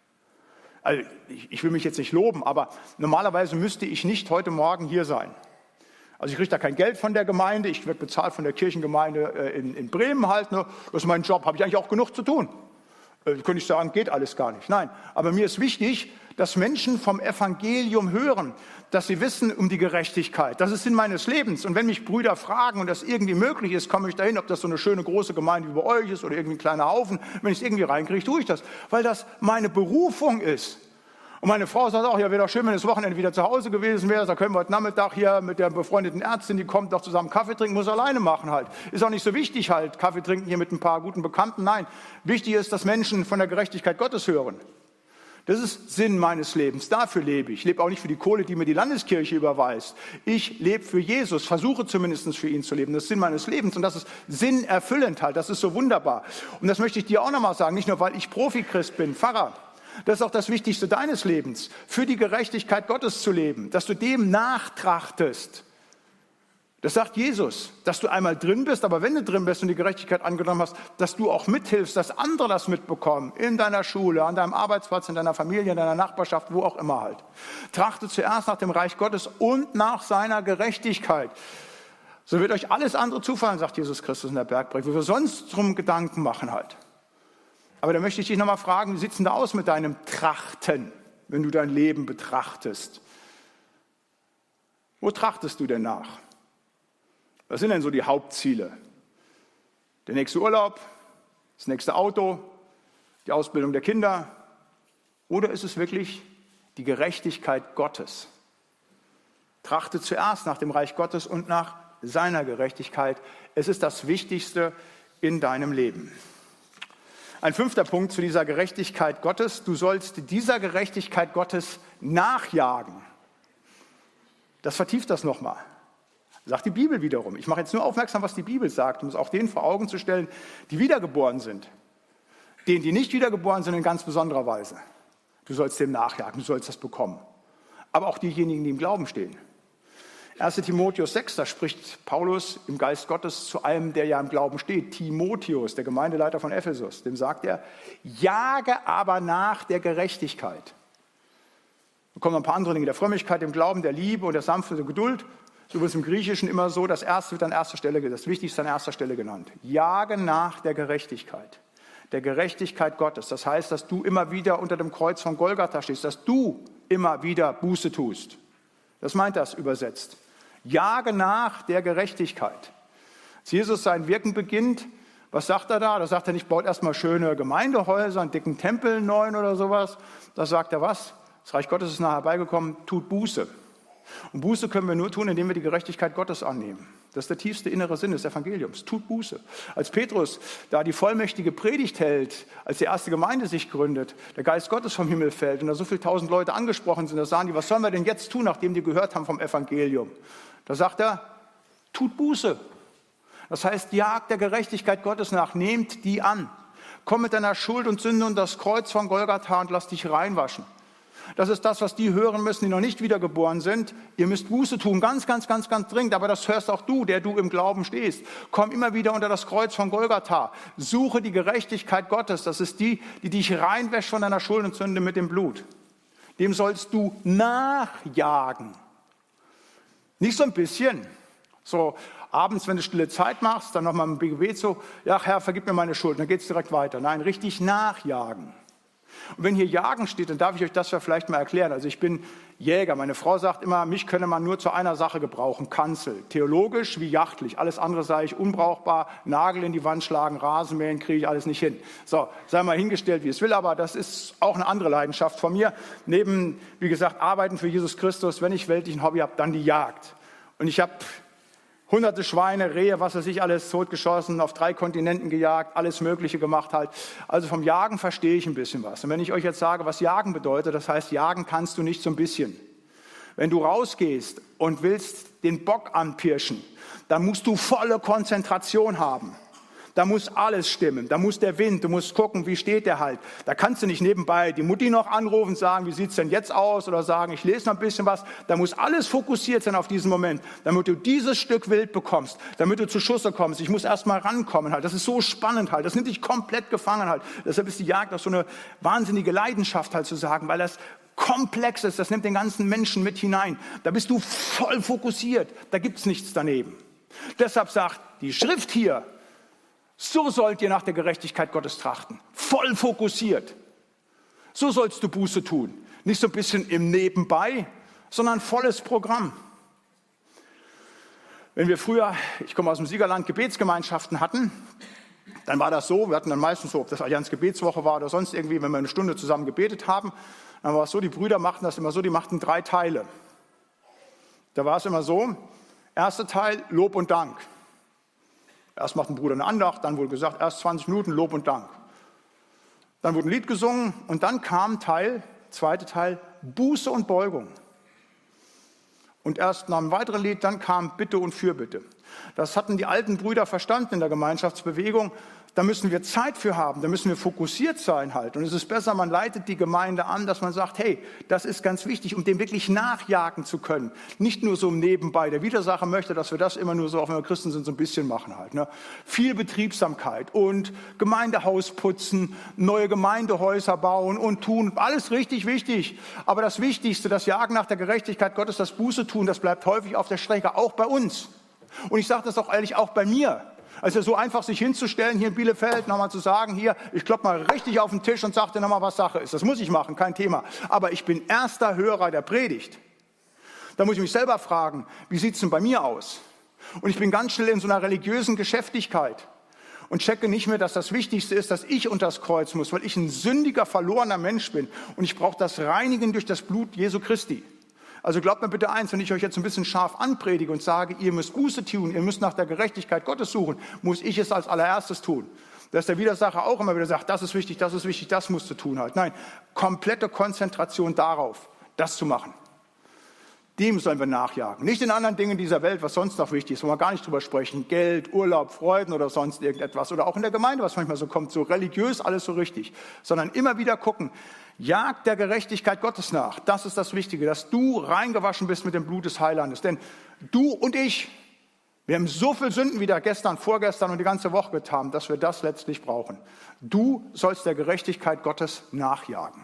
Also ich will mich jetzt nicht loben, aber normalerweise müsste ich nicht heute Morgen hier sein. Also ich kriege da kein Geld von der Gemeinde, ich werde bezahlt von der Kirchengemeinde in Bremen halt. Ne? Das ist mein Job, habe ich eigentlich auch genug zu tun. Könnte ich sagen, geht alles gar nicht. Nein, aber mir ist wichtig, dass Menschen vom Evangelium hören, dass sie wissen um die Gerechtigkeit. Das ist Sinn meines Lebens. Und wenn mich Brüder fragen und das irgendwie möglich ist, komme ich dahin, ob das so eine schöne große Gemeinde wie bei euch ist oder irgendwie ein kleiner Haufen. Wenn ich es irgendwie reinkriege, tue ich das, weil das meine Berufung ist. Und meine Frau sagt auch, ja, wäre doch schön, wenn das Wochenende wieder zu Hause gewesen wäre. Da können wir heute Nachmittag hier mit der befreundeten Ärztin, die kommt, doch zusammen Kaffee trinken, muss alleine machen halt. Ist auch nicht so wichtig halt, Kaffee trinken hier mit ein paar guten Bekannten. Nein, wichtig ist, dass Menschen von der Gerechtigkeit Gottes hören. Das ist Sinn meines Lebens. Dafür lebe ich. Ich lebe auch nicht für die Kohle, die mir die Landeskirche überweist. Ich lebe für Jesus, versuche zumindest für ihn zu leben. Das ist Sinn meines Lebens und das ist sinnerfüllend halt. Das ist so wunderbar. Und das möchte ich dir auch nochmal sagen, nicht nur, weil ich Profi-Christ bin, Pfarrer. Das ist auch das Wichtigste deines Lebens, für die Gerechtigkeit Gottes zu leben, dass du dem nachtrachtest. Das sagt Jesus, dass du einmal drin bist, aber wenn du drin bist und die Gerechtigkeit angenommen hast, dass du auch mithilfst, dass andere das mitbekommen, in deiner Schule, an deinem Arbeitsplatz, in deiner Familie, in deiner Nachbarschaft, wo auch immer halt. Trachte zuerst nach dem Reich Gottes und nach seiner Gerechtigkeit. So wird euch alles andere zufallen, sagt Jesus Christus in der Bergpredigt, wo wir sonst drum Gedanken machen halt. Aber da möchte ich dich nochmal fragen, wie sieht es denn da aus mit deinem Trachten, wenn du dein Leben betrachtest? Wo trachtest du denn nach? Was sind denn so die Hauptziele? Der nächste Urlaub, das nächste Auto, die Ausbildung der Kinder? Oder ist es wirklich die Gerechtigkeit Gottes? Trachte zuerst nach dem Reich Gottes und nach seiner Gerechtigkeit. Es ist das Wichtigste in deinem Leben. Ein 5. Punkt zu dieser Gerechtigkeit Gottes. Du sollst dieser Gerechtigkeit Gottes nachjagen. Das vertieft das nochmal. Sagt die Bibel wiederum. Ich mache jetzt nur aufmerksam, was die Bibel sagt, um es auch denen vor Augen zu stellen, die wiedergeboren sind. Denen, die nicht wiedergeboren sind, in ganz besonderer Weise. Du sollst dem nachjagen, du sollst das bekommen. Aber auch diejenigen, die im Glauben stehen. 1. Timotheus 6, da spricht Paulus im Geist Gottes zu einem, der ja im Glauben steht, Timotheus, der Gemeindeleiter von Ephesus. Dem sagt er, jage aber nach der Gerechtigkeit. Da kommen noch ein paar andere Dinge, der Frömmigkeit, dem Glauben, der Liebe und der Sanftmut, der Geduld. So wird es im Griechischen immer so, das Erste wird an erster Stelle, das Wichtigste an erster Stelle genannt. Jage nach der Gerechtigkeit Gottes. Das heißt, dass du immer wieder unter dem Kreuz von Golgatha stehst, dass du immer wieder Buße tust. Das meint das übersetzt. Jage nach der Gerechtigkeit. Als Jesus sein Wirken beginnt, was sagt er da? Da sagt er nicht, baut erstmal schöne Gemeindehäuser, einen dicken Tempel, einen neuen oder sowas. Da sagt er was? Das Reich Gottes ist nahe herbeigekommen, tut Buße. Und Buße können wir nur tun, indem wir die Gerechtigkeit Gottes annehmen. Das ist der tiefste innere Sinn des Evangeliums. Tut Buße. Als Petrus da die vollmächtige Predigt hält, als die erste Gemeinde sich gründet, der Geist Gottes vom Himmel fällt und da so viele 1000 Leute angesprochen sind, da sagen die, was sollen wir denn jetzt tun, nachdem die gehört haben vom Evangelium? Da sagt er, tut Buße. Das heißt, jagt der Gerechtigkeit Gottes nach, nehmt die an. Komm mit deiner Schuld und Sünde und das Kreuz von Golgatha und lass dich reinwaschen. Das ist das, was die hören müssen, die noch nicht wiedergeboren sind. Ihr müsst Buße tun, ganz, ganz, ganz, ganz dringend. Aber das hörst auch du, der du im Glauben stehst. Komm immer wieder unter das Kreuz von Golgatha. Suche die Gerechtigkeit Gottes. Das ist die, die dich reinwäscht von deiner Schuld und Sünde mit dem Blut. Dem sollst du nachjagen. Nicht so ein bisschen. So abends, wenn du stille Zeit machst, dann nochmal im Gebet so, ja Herr, vergib mir meine Schuld. Dann geht es direkt weiter. Nein, richtig nachjagen. Und wenn hier Jagen steht, dann darf ich euch das ja vielleicht mal erklären. Also ich bin Jäger. Meine Frau sagt immer, mich könne man nur zu einer Sache gebrauchen, Kanzel. Theologisch wie jachtlich. Alles andere sage ich unbrauchbar. Nagel in die Wand schlagen, Rasenmähen kriege ich alles nicht hin. So, sei mal hingestellt, wie es will, aber das ist auch eine andere Leidenschaft von mir. Neben, wie gesagt, Arbeiten für Jesus Christus, wenn ich weltlichen Hobby habe, dann die Jagd. Und ich habe Hunderte Schweine, Rehe, was weiß ich alles, totgeschossen, auf 3 Kontinenten gejagt, alles Mögliche gemacht halt. Also vom Jagen verstehe ich ein bisschen was. Und wenn ich euch jetzt sage, was Jagen bedeutet, das heißt, jagen kannst du nicht so ein bisschen. Wenn du rausgehst und willst den Bock anpirschen, dann musst du volle Konzentration haben. Da muss alles stimmen, da muss der Wind, du musst gucken, wie steht der halt. Da kannst du nicht nebenbei die Mutti noch anrufen und sagen, wie sieht es denn jetzt aus? Oder sagen, ich lese noch ein bisschen was. Da muss alles fokussiert sein auf diesen Moment, damit du dieses Stück Wild bekommst, damit du zu Schusse kommst. Ich muss erst mal rankommen halt. Das ist so spannend halt, das nimmt dich komplett gefangen halt. Deshalb ist die Jagd auch so eine wahnsinnige Leidenschaft halt zu sagen, weil das komplex ist, das nimmt den ganzen Menschen mit hinein. Da bist du voll fokussiert, da gibt es nichts daneben. Deshalb sagt die Schrift hier, so sollt ihr nach der Gerechtigkeit Gottes trachten. Voll fokussiert. So sollst du Buße tun. Nicht so ein bisschen im Nebenbei, sondern volles Programm. Wenn wir früher, ich komme aus dem Siegerland, Gebetsgemeinschaften hatten, dann war das so, wir hatten dann meistens so, ob das Allianz Gebetswoche war oder sonst irgendwie, wenn wir eine Stunde zusammen gebetet haben, dann war es so, die Brüder machten das immer so, die machten 3 Teile. Da war es immer so, erster Teil Lob und Dank. Erst macht ein Bruder eine Andacht, dann wurde gesagt, erst 20 Minuten Lob und Dank. Dann wurde ein Lied gesungen und dann kam zweiter Teil, Buße und Beugung. Und erst nach einem weiteren Lied, dann kam Bitte und Fürbitte. Das hatten die alten Brüder verstanden in der Gemeinschaftsbewegung. Da müssen wir Zeit für haben, da müssen wir fokussiert sein halt. Und es ist besser, man leitet die Gemeinde an, dass man sagt, hey, das ist ganz wichtig, um dem wirklich nachjagen zu können. Nicht nur so nebenbei. Der Widersacher möchte, dass wir das immer nur so, auch wenn wir Christen sind, so ein bisschen machen halt. Ne? Viel Betriebsamkeit und Gemeindehaus putzen, neue Gemeindehäuser bauen und tun. Alles richtig wichtig. Aber das Wichtigste, das Jagen nach der Gerechtigkeit Gottes, das Buße tun, das bleibt häufig auf der Strecke, auch bei uns. Und ich sage das auch ehrlich, auch bei mir. Also so einfach sich hinzustellen, hier in Bielefeld, nochmal zu sagen, hier, ich klopp mal richtig auf den Tisch und sag dir nochmal, was Sache ist. Das muss ich machen, kein Thema. Aber ich bin erster Hörer der Predigt. Da muss ich mich selber fragen, wie sieht es denn bei mir aus? Und ich bin ganz schnell in so einer religiösen Geschäftigkeit und checke nicht mehr, dass das Wichtigste ist, dass ich unter das Kreuz muss, weil ich ein sündiger, verlorener Mensch bin. Und ich brauche das Reinigen durch das Blut Jesu Christi. Also glaubt mir bitte eins, wenn ich euch jetzt ein bisschen scharf anpredige und sage, ihr müsst Buße tun, ihr müsst nach der Gerechtigkeit Gottes suchen, muss ich es als allererstes tun. Dass der Widersacher auch immer wieder sagt, das ist wichtig, das musst du tun halt. Nein, komplette Konzentration darauf, das zu machen. Dem sollen wir nachjagen. Nicht in anderen Dingen dieser Welt, was sonst noch wichtig ist, wo wir gar nicht drüber sprechen. Geld, Urlaub, Freuden oder sonst irgendetwas. Oder auch in der Gemeinde, was manchmal so kommt, so religiös, alles so richtig. Sondern immer wieder gucken, jag der Gerechtigkeit Gottes nach. Das ist das Wichtige, dass du reingewaschen bist mit dem Blut des Heilandes. Denn du und ich, wir haben so viel Sünden wieder gestern, vorgestern und die ganze Woche getan, dass wir das letztlich brauchen. Du sollst der Gerechtigkeit Gottes nachjagen.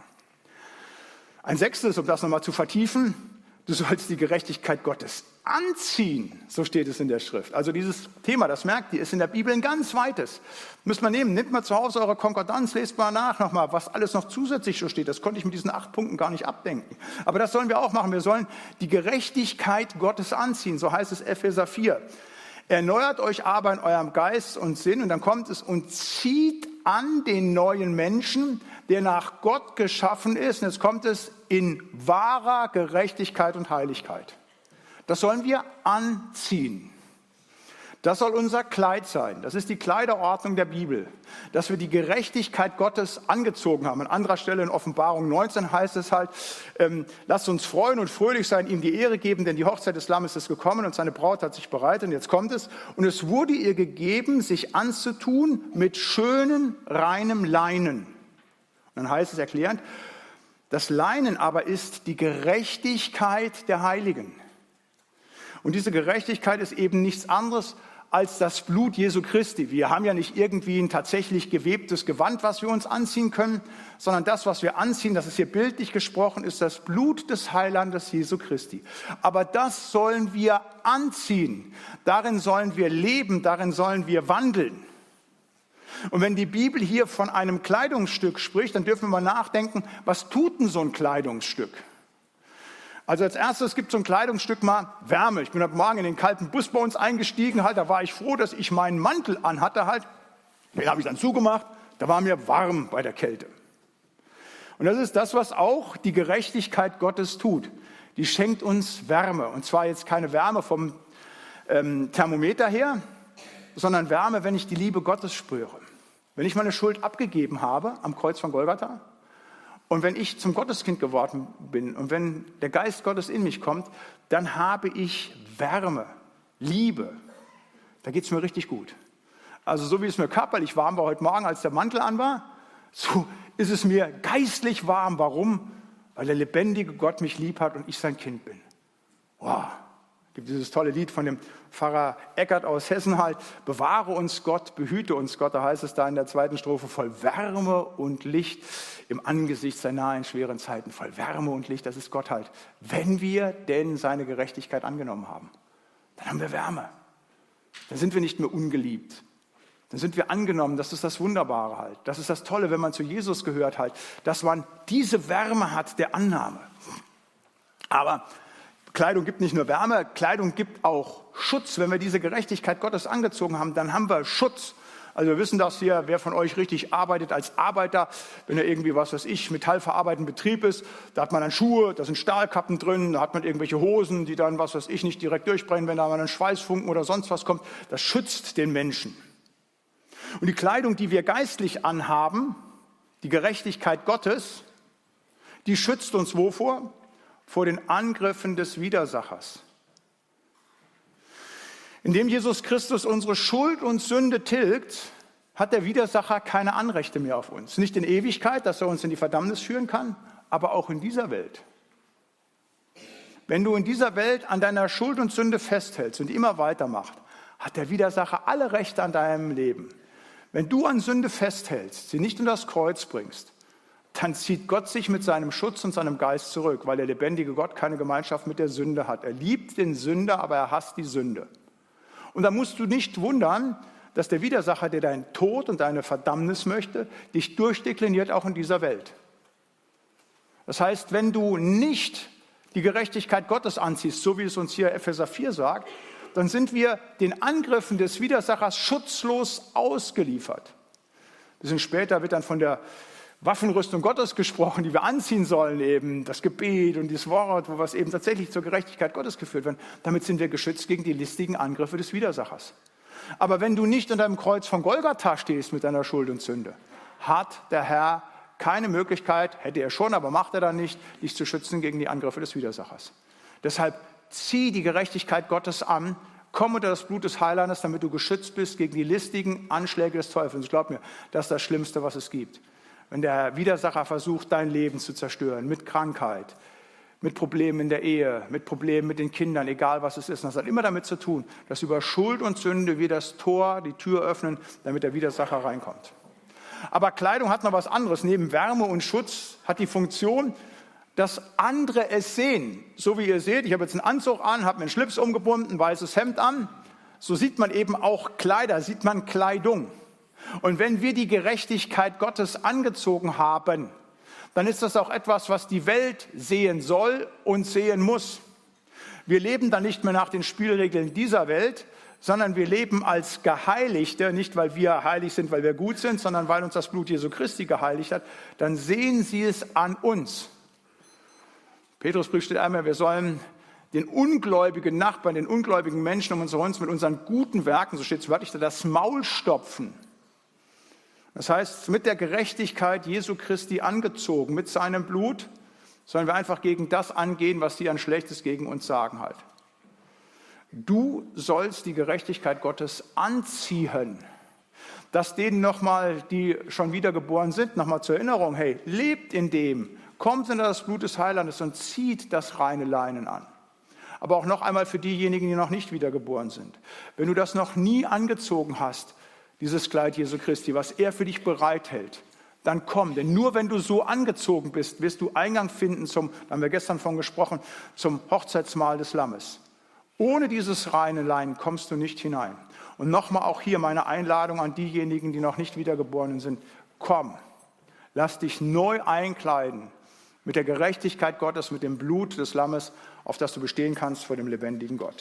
Ein 6., um das nochmal zu vertiefen, du sollst die Gerechtigkeit Gottes anziehen, so steht es in der Schrift. Also dieses Thema, das merkt ihr, ist in der Bibel ein ganz weites. Müsst man nehmen, nehmt mal zu Hause eure Konkordanz, lest mal nach nochmal, was alles noch zusätzlich so steht. Das konnte ich mit diesen 8 Punkten gar nicht abdenken. Aber das sollen wir auch machen. Wir sollen die Gerechtigkeit Gottes anziehen, so heißt es Epheser 4. Erneuert euch aber in eurem Geist und Sinn, und dann kommt es, und zieht an den neuen Menschen, der nach Gott geschaffen ist, und jetzt kommt es, in wahrer Gerechtigkeit und Heiligkeit. Das sollen wir anziehen. Das soll unser Kleid sein. Das ist die Kleiderordnung der Bibel, dass wir die Gerechtigkeit Gottes angezogen haben. An anderer Stelle in Offenbarung 19 heißt es halt, lasst uns freuen und fröhlich sein, ihm die Ehre geben, denn die Hochzeit des Lammes ist gekommen und seine Braut hat sich bereitet. Und jetzt kommt es, und es wurde ihr gegeben, sich anzutun mit schönem, reinem Leinen. Und dann heißt es erklärend, das Leinen aber ist die Gerechtigkeit der Heiligen. Und diese Gerechtigkeit ist eben nichts anderes als das Blut Jesu Christi. Wir haben ja nicht irgendwie ein tatsächlich gewebtes Gewand, was wir uns anziehen können, sondern das, was wir anziehen, das ist hier bildlich gesprochen, ist das Blut des Heilandes Jesu Christi. Aber das sollen wir anziehen. Darin sollen wir leben, darin sollen wir wandeln. Und wenn die Bibel hier von einem Kleidungsstück spricht, dann dürfen wir mal nachdenken, was tut denn so ein Kleidungsstück? Also als erstes gibt so ein Kleidungsstück mal Wärme. Ich bin heute Morgen in den kalten Bus bei uns eingestiegen, halt, da war ich froh, dass ich meinen Mantel anhatte, halt. Den habe ich dann zugemacht, da war mir warm bei der Kälte. Und das ist das, was auch die Gerechtigkeit Gottes tut. Die schenkt uns Wärme. Und zwar jetzt keine Wärme vom Thermometer her, sondern Wärme, wenn ich die Liebe Gottes spüre. Wenn ich meine Schuld abgegeben habe am Kreuz von Golgatha und wenn ich zum Gotteskind geworden bin und wenn der Geist Gottes in mich kommt, dann habe ich Wärme, Liebe. Da geht es mir richtig gut. Also so wie es mir körperlich warm war heute Morgen, als der Mantel an war, so ist es mir geistlich warm. Warum? Weil der lebendige Gott mich lieb hat und ich sein Kind bin. Wow. Es gibt dieses tolle Lied von dem Pfarrer Eckert aus Hessen halt. Bewahre uns Gott, behüte uns Gott. Da heißt es da in der zweiten Strophe, voll Wärme und Licht im Angesicht seiner in schweren Zeiten. Voll Wärme und Licht, das ist Gott halt. Wenn wir denn seine Gerechtigkeit angenommen haben, dann haben wir Wärme. Dann sind wir nicht mehr ungeliebt. Dann sind wir angenommen, das ist das Wunderbare halt. Das ist das Tolle, wenn man zu Jesus gehört halt, dass man diese Wärme hat der Annahme. Aber Kleidung gibt nicht nur Wärme, Kleidung gibt auch Schutz. Wenn wir diese Gerechtigkeit Gottes angezogen haben, dann haben wir Schutz. Also wir wissen das hier, wer von euch richtig arbeitet als Arbeiter, wenn er irgendwie, metallverarbeitender Betrieb ist, da hat man dann Schuhe, da sind Stahlkappen drin, da hat man irgendwelche Hosen, die dann, nicht direkt durchbrennen, wenn da mal ein Schweißfunken oder sonst was kommt. Das schützt den Menschen. Und die Kleidung, die wir geistlich anhaben, die Gerechtigkeit Gottes, die schützt uns wovor? Vor den Angriffen des Widersachers. Indem Jesus Christus unsere Schuld und Sünde tilgt, hat der Widersacher keine Anrechte mehr auf uns. Nicht in Ewigkeit, dass er uns in die Verdammnis führen kann, aber auch in dieser Welt. Wenn du in dieser Welt an deiner Schuld und Sünde festhältst und immer weitermachst, hat der Widersacher alle Rechte an deinem Leben. Wenn du an Sünde festhältst, sie nicht unter das Kreuz bringst, dann zieht Gott sich mit seinem Schutz und seinem Geist zurück, weil der lebendige Gott keine Gemeinschaft mit der Sünde hat. Er liebt den Sünder, aber er hasst die Sünde. Und da musst du nicht wundern, dass der Widersacher, der deinen Tod und deine Verdammnis möchte, dich durchdekliniert auch in dieser Welt. Das heißt, wenn du nicht die Gerechtigkeit Gottes anziehst, so wie es uns hier Epheser 4 sagt, dann sind wir den Angriffen des Widersachers schutzlos ausgeliefert. Ein bisschen später wird dann von der Waffenrüstung Gottes gesprochen, die wir anziehen sollen, eben das Gebet und das Wort, wo wir es eben tatsächlich zur Gerechtigkeit Gottes geführt werden. Damit sind wir geschützt gegen die listigen Angriffe des Widersachers. Aber wenn du nicht unter dem Kreuz von Golgatha stehst mit deiner Schuld und Sünde, hat der Herr keine Möglichkeit, hätte er schon, aber macht er dann nicht, dich zu schützen gegen die Angriffe des Widersachers. Deshalb zieh die Gerechtigkeit Gottes an, komm unter das Blut des Heilandes, damit du geschützt bist gegen die listigen Anschläge des Teufels. Glaub mir, das ist das Schlimmste, was es gibt. Wenn der Widersacher versucht, dein Leben zu zerstören, mit Krankheit, mit Problemen in der Ehe, mit Problemen mit den Kindern, egal was es ist. Das hat immer damit zu tun, dass über Schuld und Sünde wir das Tor, die Tür öffnen, damit der Widersacher reinkommt. Aber Kleidung hat noch was anderes. Neben Wärme und Schutz hat die Funktion, dass andere es sehen. So wie ihr seht, ich habe jetzt einen Anzug an, habe mir einen Schlips umgebunden, ein weißes Hemd an. So sieht man eben auch Kleider, sieht man Kleidung. Und wenn wir die Gerechtigkeit Gottes angezogen haben, dann ist das auch etwas, was die Welt sehen soll und sehen muss. Wir leben dann nicht mehr nach den Spielregeln dieser Welt, sondern wir leben als Geheiligte, nicht weil wir heilig sind, weil wir gut sind, sondern weil uns das Blut Jesu Christi geheiligt hat. Dann sehen sie es an uns. Petrusbrief steht einmal, wir sollen den ungläubigen Nachbarn, den ungläubigen Menschen um uns herum mit unseren guten Werken, so steht es wörtlich, das Maul stopfen. Das heißt, mit der Gerechtigkeit Jesu Christi angezogen, mit seinem Blut, sollen wir einfach gegen das angehen, was die an Schlechtes gegen uns sagen halt. Du sollst die Gerechtigkeit Gottes anziehen. Das denen nochmal, die schon wiedergeboren sind, nochmal zur Erinnerung, hey, lebt in dem, kommt in das Blut des Heilandes und zieht das reine Leinen an. Aber auch noch einmal für diejenigen, die noch nicht wiedergeboren sind. Wenn du das noch nie angezogen hast, dieses Kleid Jesu Christi, was er für dich bereithält, dann komm. Denn nur wenn du so angezogen bist, wirst du Eingang finden da haben wir gestern von gesprochen, zum Hochzeitsmahl des Lammes. Ohne dieses reine Leinen kommst du nicht hinein. Und nochmal auch hier meine Einladung an diejenigen, die noch nicht wiedergeboren sind. Komm, lass dich neu einkleiden mit der Gerechtigkeit Gottes, mit dem Blut des Lammes, auf das du bestehen kannst vor dem lebendigen Gott.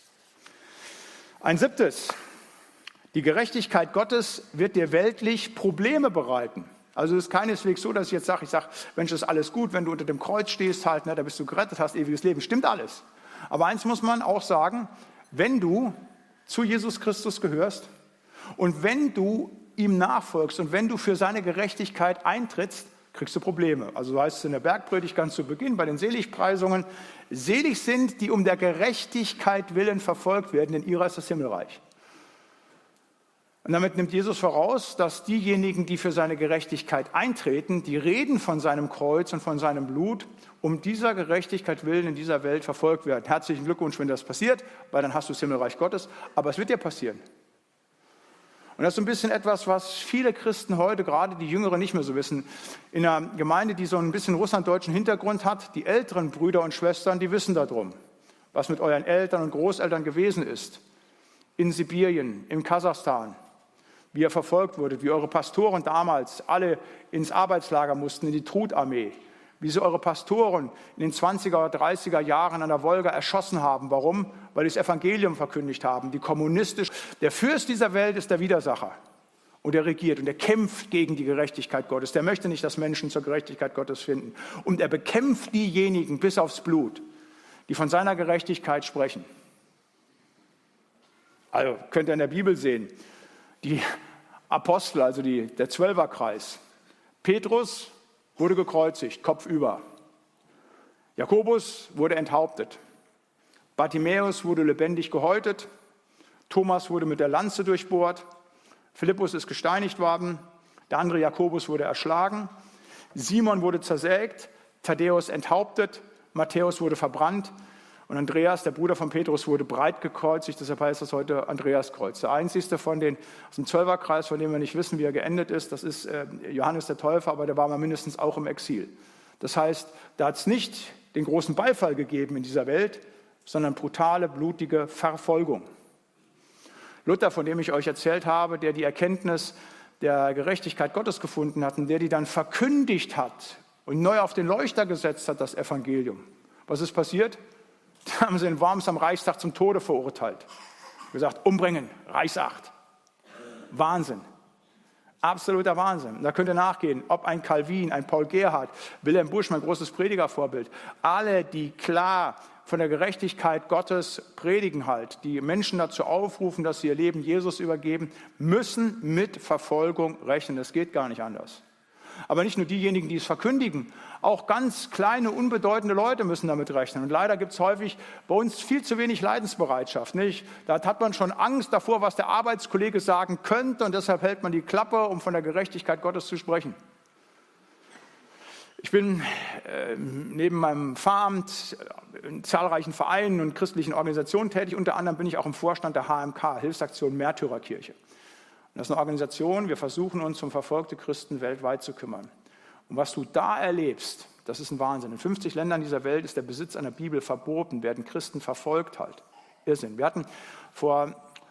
Ein 7. Die Gerechtigkeit Gottes wird dir weltlich Probleme bereiten. Also es ist keineswegs so, dass ich jetzt sage, Mensch, ist alles gut, wenn du unter dem Kreuz stehst, halt, ne, da bist du gerettet, hast ewiges Leben. Stimmt alles. Aber eins muss man auch sagen, wenn du zu Jesus Christus gehörst und wenn du ihm nachfolgst und wenn du für seine Gerechtigkeit eintrittst, kriegst du Probleme. Also so heißt es in der Bergpredigt ganz zu Beginn bei den Seligpreisungen: Selig sind, die um der Gerechtigkeit willen verfolgt werden, denn ihrer ist das Himmelreich. Und damit nimmt Jesus voraus, dass diejenigen, die für seine Gerechtigkeit eintreten, die reden von seinem Kreuz und von seinem Blut, um dieser Gerechtigkeit willen in dieser Welt verfolgt werden. Herzlichen Glückwunsch, wenn das passiert, weil dann hast du das Himmelreich Gottes. Aber es wird dir passieren. Und das ist so ein bisschen etwas, was viele Christen heute, gerade die Jüngeren, nicht mehr so wissen. In einer Gemeinde, die so ein bisschen russlanddeutschen Hintergrund hat, die älteren Brüder und Schwestern, die wissen darum, was mit euren Eltern und Großeltern gewesen ist. In Sibirien, im Kasachstan, wie ihr verfolgt wurdet, wie eure Pastoren damals alle ins Arbeitslager mussten, in die Trutarmee, wie sie eure Pastoren in den 20er oder 30er Jahren an der Wolga erschossen haben. Warum? Weil sie das Evangelium verkündigt haben. Die kommunistisch. Der Fürst dieser Welt ist der Widersacher. Und er regiert und er kämpft gegen die Gerechtigkeit Gottes. Der möchte nicht, dass Menschen zur Gerechtigkeit Gottes finden. Und er bekämpft diejenigen bis aufs Blut, die von seiner Gerechtigkeit sprechen. Also könnt ihr in der Bibel sehen, die Apostel, also der Zwölferkreis. Petrus wurde gekreuzigt, kopfüber. Jakobus wurde enthauptet. Bartimäus wurde lebendig gehäutet. Thomas wurde mit der Lanze durchbohrt. Philippus ist gesteinigt worden. Der andere Jakobus wurde erschlagen. Simon wurde zersägt. Thaddäus enthauptet. Matthäus wurde verbrannt. Und Andreas, der Bruder von Petrus, wurde breit gekreuzigt. Deshalb heißt das heute Andreaskreuz. Der einzigste von aus dem Zwölferkreis, von dem wir nicht wissen, wie er geendet ist, das ist Johannes der Täufer, aber der war mal mindestens auch im Exil. Das heißt, da hat es nicht den großen Beifall gegeben in dieser Welt, sondern brutale, blutige Verfolgung. Luther, von dem ich euch erzählt habe, der die Erkenntnis der Gerechtigkeit Gottes gefunden hat und der die dann verkündigt hat und neu auf den Leuchter gesetzt hat, das Evangelium. Was ist passiert? Da haben sie in Worms am Reichstag zum Tode verurteilt. Gesagt, umbringen, Reichsacht. Wahnsinn. Absoluter Wahnsinn. Da könnt ihr nachgehen, ob ein Calvin, ein Paul Gerhardt, Wilhelm Busch, mein großes Predigervorbild, alle, die klar von der Gerechtigkeit Gottes predigen halt, die Menschen dazu aufrufen, dass sie ihr Leben Jesus übergeben, müssen mit Verfolgung rechnen. Das geht gar nicht anders. Aber nicht nur diejenigen, die es verkündigen, auch ganz kleine, unbedeutende Leute müssen damit rechnen. Und leider gibt es häufig bei uns viel zu wenig Leidensbereitschaft. Nicht? Da hat man schon Angst davor, was der Arbeitskollege sagen könnte, und deshalb hält man die Klappe, um von der Gerechtigkeit Gottes zu sprechen. Ich bin neben meinem Pfarramt in zahlreichen Vereinen und christlichen Organisationen tätig. Unter anderem bin ich auch im Vorstand der HMK, Hilfsaktion Märtyrerkirche. Das ist eine Organisation, wir versuchen uns um verfolgte Christen weltweit zu kümmern. Und was du da erlebst, das ist ein Wahnsinn. In 50 Ländern dieser Welt ist der Besitz einer Bibel verboten, werden Christen verfolgt halt. Irrsinn. Wir hatten vor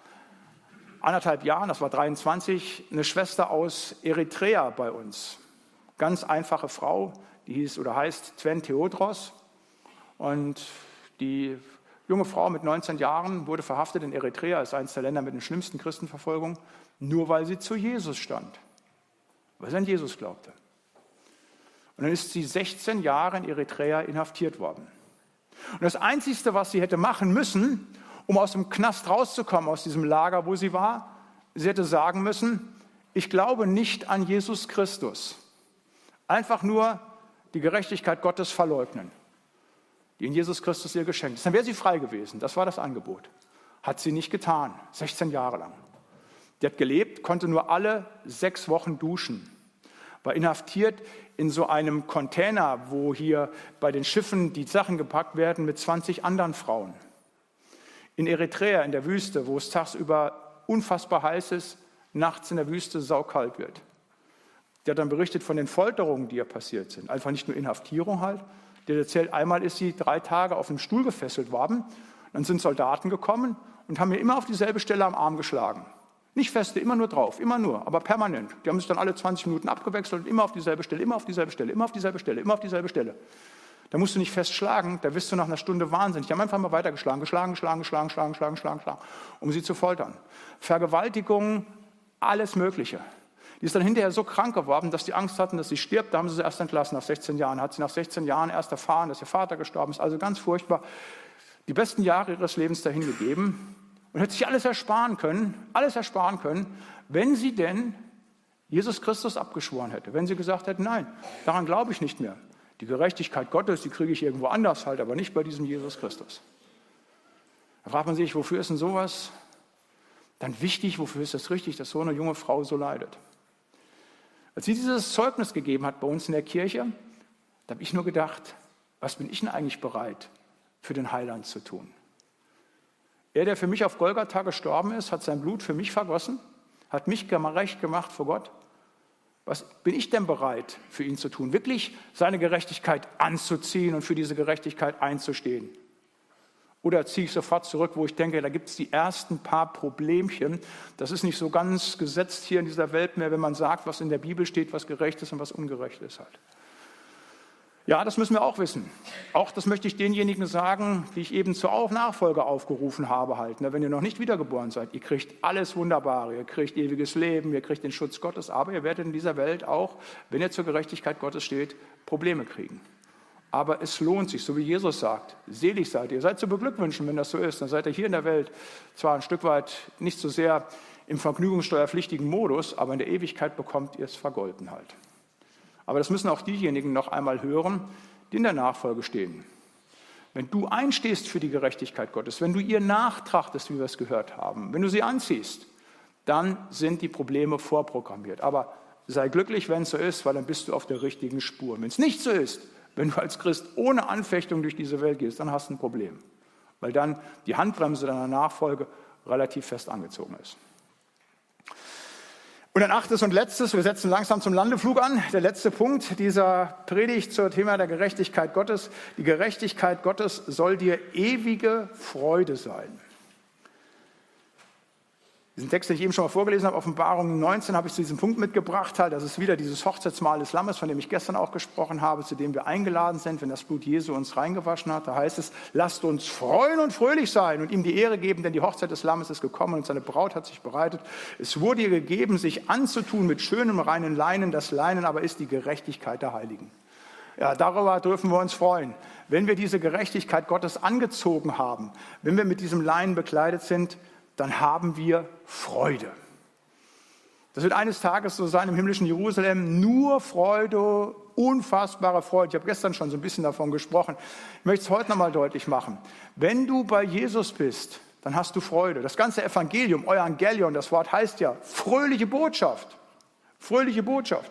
1,5 Jahren, das war 23, eine Schwester aus Eritrea bei uns. Ganz einfache Frau, die heißt Twen Theodros. Und die junge Frau mit 19 Jahren wurde verhaftet in Eritrea, ist eines der Länder mit den schlimmsten Christenverfolgungen, nur weil sie zu Jesus stand, weil sie an Jesus glaubte. Und dann ist sie 16 Jahre in Eritrea inhaftiert worden. Und das Einzige, was sie hätte machen müssen, um aus dem Knast rauszukommen, aus diesem Lager, wo sie war, sie hätte sagen müssen, ich glaube nicht an Jesus Christus. Einfach nur die Gerechtigkeit Gottes verleugnen, die in Jesus Christus ihr geschenkt ist. Dann wäre sie frei gewesen. Das war das Angebot. Hat sie nicht getan, 16 Jahre lang. Die hat gelebt, konnte nur alle 6 Wochen duschen. War inhaftiert in so einem Container, wo hier bei den Schiffen die Sachen gepackt werden mit 20 anderen Frauen. In Eritrea, in der Wüste, wo es tagsüber unfassbar heiß ist, nachts in der Wüste saukalt wird. Der hat dann berichtet von den Folterungen, die ihr passiert sind. Einfach nicht nur Inhaftierung halt. Der erzählt, einmal ist sie 3 Tage auf einem Stuhl gefesselt worden. Dann sind Soldaten gekommen und haben mir immer auf dieselbe Stelle am Arm geschlagen. Nicht feste, immer nur drauf, immer nur, aber permanent. Die haben sich dann alle 20 Minuten abgewechselt und immer auf dieselbe Stelle, immer auf dieselbe Stelle, immer auf dieselbe Stelle, immer auf dieselbe Stelle. Da musst du nicht fest schlagen, da wirst du nach einer Stunde wahnsinnig. Die haben einfach mal weitergeschlagen, geschlagen, um sie zu foltern. Vergewaltigungen, alles Mögliche. Die ist dann hinterher so krank geworden, dass die Angst hatten, dass sie stirbt. Da haben sie erst entlassen nach 16 Jahren. Hat sie nach 16 Jahren erst erfahren, dass ihr Vater gestorben ist. Also ganz furchtbar. die besten Jahre ihres Lebens dahin gegeben und hätte sich alles ersparen können, wenn sie denn Jesus Christus abgeschworen hätte. Wenn sie gesagt hätten, nein, daran glaube ich nicht mehr. Die Gerechtigkeit Gottes, die kriege ich irgendwo anders halt, aber nicht bei diesem Jesus Christus. Da fragt man sich, wofür ist denn sowas dann wichtig, wofür ist das richtig, dass so eine junge Frau so leidet? Als sie dieses Zeugnis gegeben hat bei uns in der Kirche, da habe ich nur gedacht, was bin ich denn eigentlich bereit für den Heiland zu tun? Er, der für mich auf Golgatha gestorben ist, hat sein Blut für mich vergossen, hat mich gerecht gemacht vor Gott. Was bin ich denn bereit für ihn zu tun? Wirklich seine Gerechtigkeit anzuziehen und für diese Gerechtigkeit einzustehen? Oder ziehe ich sofort zurück, wo ich denke, da gibt es die ersten paar Problemchen. Das ist nicht so ganz gesetzt hier in dieser Welt mehr, wenn man sagt, was in der Bibel steht, was gerecht ist und was ungerecht ist halt. Ja, das müssen wir auch wissen. Auch das möchte ich denjenigen sagen, die ich eben zur Nachfolge aufgerufen habe halt. Wenn ihr noch nicht wiedergeboren seid, ihr kriegt alles Wunderbare, ihr kriegt ewiges Leben, ihr kriegt den Schutz Gottes, aber ihr werdet in dieser Welt auch, wenn ihr zur Gerechtigkeit Gottes steht, Probleme kriegen. Aber es lohnt sich, so wie Jesus sagt, selig seid ihr. Seid zu beglückwünschen, wenn das so ist. Dann seid ihr hier in der Welt zwar ein Stück weit nicht so sehr im vergnügungssteuerpflichtigen Modus, aber in der Ewigkeit bekommt ihr es vergolten halt. Aber das müssen auch diejenigen noch einmal hören, die in der Nachfolge stehen. Wenn du einstehst für die Gerechtigkeit Gottes, wenn du ihr nachtrachtest, wie wir es gehört haben, wenn du sie anziehst, dann sind die Probleme vorprogrammiert. Aber sei glücklich, wenn es so ist, weil dann bist du auf der richtigen Spur. Wenn es nicht so ist, wenn du als Christ ohne Anfechtung durch diese Welt gehst, dann hast du ein Problem, weil dann die Handbremse deiner Nachfolge relativ fest angezogen ist. Und ein achtes und letztes, wir setzen langsam zum Landeflug an, der letzte Punkt dieser Predigt zum Thema der Gerechtigkeit Gottes. Die Gerechtigkeit Gottes soll dir ewige Freude sein. Diesen Text, den ich eben schon mal vorgelesen habe, Offenbarung 19, habe ich zu diesem Punkt mitgebracht. Das ist wieder dieses Hochzeitsmahl des Lammes, von dem ich gestern auch gesprochen habe, zu dem wir eingeladen sind, wenn das Blut Jesu uns reingewaschen hat. Da heißt es, lasst uns freuen und fröhlich sein und ihm die Ehre geben, denn die Hochzeit des Lammes ist gekommen und seine Braut hat sich bereitet. Es wurde ihr gegeben, sich anzutun mit schönem, reinen Leinen. Das Leinen aber ist die Gerechtigkeit der Heiligen. Ja, darüber dürfen wir uns freuen. Wenn wir diese Gerechtigkeit Gottes angezogen haben, wenn wir mit diesem Leinen bekleidet sind, dann haben wir Freude. Das wird eines Tages so sein im himmlischen Jerusalem, nur Freude, unfassbare Freude. Ich habe gestern schon so ein bisschen davon gesprochen. Ich möchte es heute nochmal deutlich machen. Wenn du bei Jesus bist, dann hast du Freude. Das ganze Evangelium, Evangelion, das Wort heißt ja fröhliche Botschaft. Fröhliche Botschaft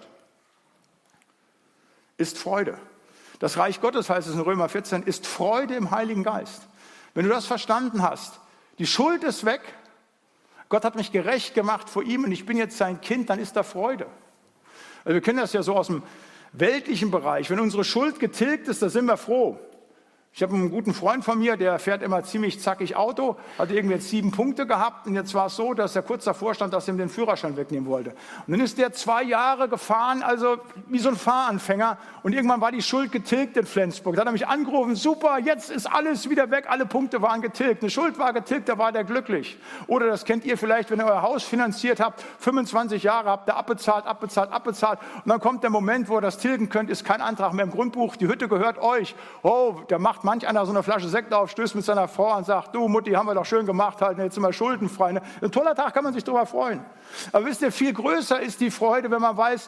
ist Freude. Das Reich Gottes, heißt es in Römer 14, ist Freude im Heiligen Geist. Wenn du das verstanden hast, die Schuld ist weg, Gott hat mich gerecht gemacht vor ihm und ich bin jetzt sein Kind, dann ist da Freude. Also wir kennen das ja so aus dem weltlichen Bereich. Wenn unsere Schuld getilgt ist, dann sind wir froh. Ich habe einen guten Freund von mir, der fährt immer ziemlich zackig Auto, hat irgendwie jetzt 7 Punkte gehabt und jetzt war es so, dass er kurz davor stand, dass er ihm den Führerschein wegnehmen wollte. Und dann ist der 2 Jahre gefahren, also wie so ein Fahranfänger und irgendwann war die Schuld getilgt in Flensburg. Da hat er mich angerufen, super, jetzt ist alles wieder weg, alle Punkte waren getilgt. Eine Schuld war getilgt, da war der glücklich. Oder das kennt ihr vielleicht, wenn ihr euer Haus finanziert habt, 25 Jahre habt ihr abbezahlt und dann kommt der Moment, wo ihr das tilgen könnt, ist kein Antrag mehr im Grundbuch, die Hütte gehört euch. Oh, da macht manch einer so eine Flasche Sekt auf, stößt mit seiner Frau und sagt, du Mutti, haben wir doch schön gemacht, halt, jetzt sind wir schuldenfrei. Ne? Ein toller Tag, kann man sich darüber freuen. Aber wisst ihr, viel größer ist die Freude, wenn man weiß,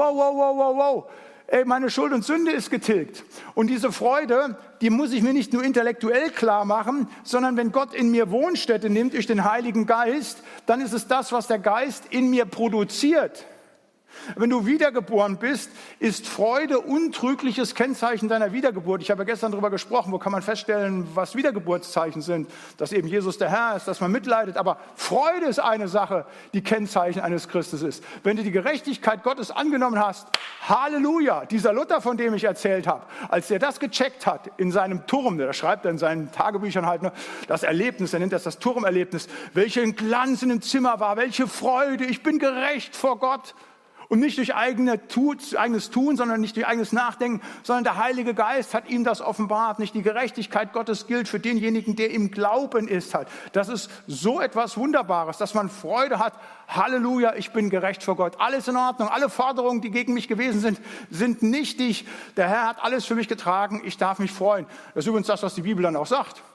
wow, ey, meine Schuld und Sünde ist getilgt. Und diese Freude, die muss ich mir nicht nur intellektuell klar machen, sondern wenn Gott in mir Wohnstätte nimmt durch den Heiligen Geist, dann ist es das, was der Geist in mir produziert. Wenn du wiedergeboren bist, ist Freude untrügliches Kennzeichen deiner Wiedergeburt. Ich habe gestern darüber gesprochen, wo kann man feststellen, was Wiedergeburtszeichen sind. Dass eben Jesus der Herr ist, dass man mitleidet. Aber Freude ist eine Sache, die Kennzeichen eines Christus ist. Wenn du die Gerechtigkeit Gottes angenommen hast, Halleluja, dieser Luther, von dem ich erzählt habe, als er das gecheckt hat in seinem Turm, der schreibt er in seinen Tagebüchern halt, ne, das Erlebnis, er nennt das Turmerlebnis, welchen Glanz in dem Zimmer war, welche Freude, ich bin gerecht vor Gott. Und nicht durch eigenes Tun, sondern nicht durch eigenes Nachdenken, sondern der Heilige Geist hat ihm das offenbart. Nicht die Gerechtigkeit Gottes gilt für denjenigen, der im Glauben ist. Halt. Das ist so etwas Wunderbares, dass man Freude hat. Halleluja, ich bin gerecht vor Gott. Alles in Ordnung. Alle Forderungen, die gegen mich gewesen sind, sind nichtig. Der Herr hat alles für mich getragen. Ich darf mich freuen. Das ist übrigens das, was die Bibel dann auch sagt.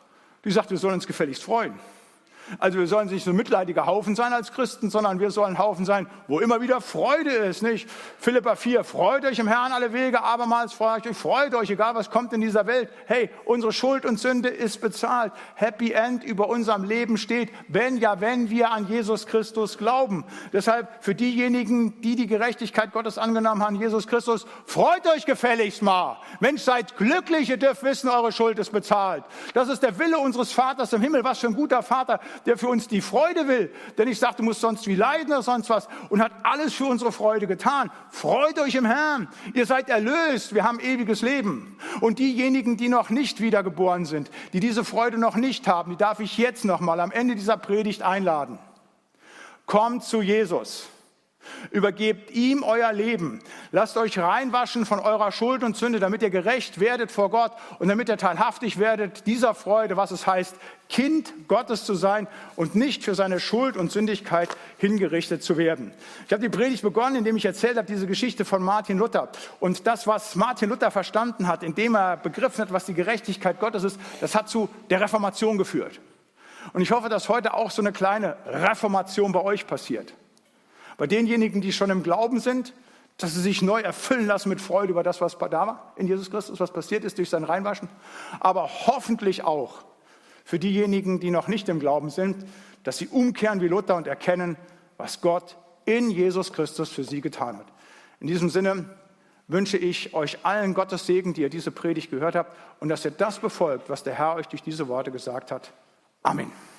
Die sagt, wir sollen uns gefälligst freuen. Also wir sollen nicht so ein mitleidiger Haufen sein als Christen, sondern wir sollen ein Haufen sein, wo immer wieder Freude ist, nicht? Philipper 4, freut euch im Herrn alle Wege, abermals freut euch, egal was kommt in dieser Welt. Hey, unsere Schuld und Sünde ist bezahlt. Happy End über unserem Leben steht, wenn wir an Jesus Christus glauben. Deshalb für diejenigen, die die Gerechtigkeit Gottes angenommen haben, Jesus Christus, freut euch gefälligst mal. Mensch, seid glücklich, ihr dürft wissen, eure Schuld ist bezahlt. Das ist der Wille unseres Vaters im Himmel. Was für ein guter Vater, der für uns die Freude will. Denn ich sagte, du musst sonst wie leiden oder sonst was und hat alles für unsere Freude getan. Freut euch im Herrn. Ihr seid erlöst. Wir haben ewiges Leben. Und diejenigen, die noch nicht wiedergeboren sind, die diese Freude noch nicht haben, die darf ich jetzt noch mal am Ende dieser Predigt einladen. Kommt zu Jesus. Übergebt ihm euer Leben. Lasst euch reinwaschen von eurer Schuld und Sünde, damit ihr gerecht werdet vor Gott und damit ihr teilhaftig werdet dieser Freude, was es heißt, Kind Gottes zu sein und nicht für seine Schuld und Sündigkeit hingerichtet zu werden. Ich habe die Predigt begonnen, indem ich erzählt habe, diese Geschichte von Martin Luther. Und das, was Martin Luther verstanden hat, indem er begriffen hat, was die Gerechtigkeit Gottes ist, das hat zu der Reformation geführt. Und ich hoffe, dass heute auch so eine kleine Reformation bei euch passiert. Bei denjenigen, die schon im Glauben sind, dass sie sich neu erfüllen lassen mit Freude über das, was da war in Jesus Christus, was passiert ist durch sein Reinwaschen. Aber hoffentlich auch für diejenigen, die noch nicht im Glauben sind, dass sie umkehren wie Luther und erkennen, was Gott in Jesus Christus für sie getan hat. In diesem Sinne wünsche ich euch allen Gottes Segen, die ihr diese Predigt gehört habt, und dass ihr das befolgt, was der Herr euch durch diese Worte gesagt hat. Amen.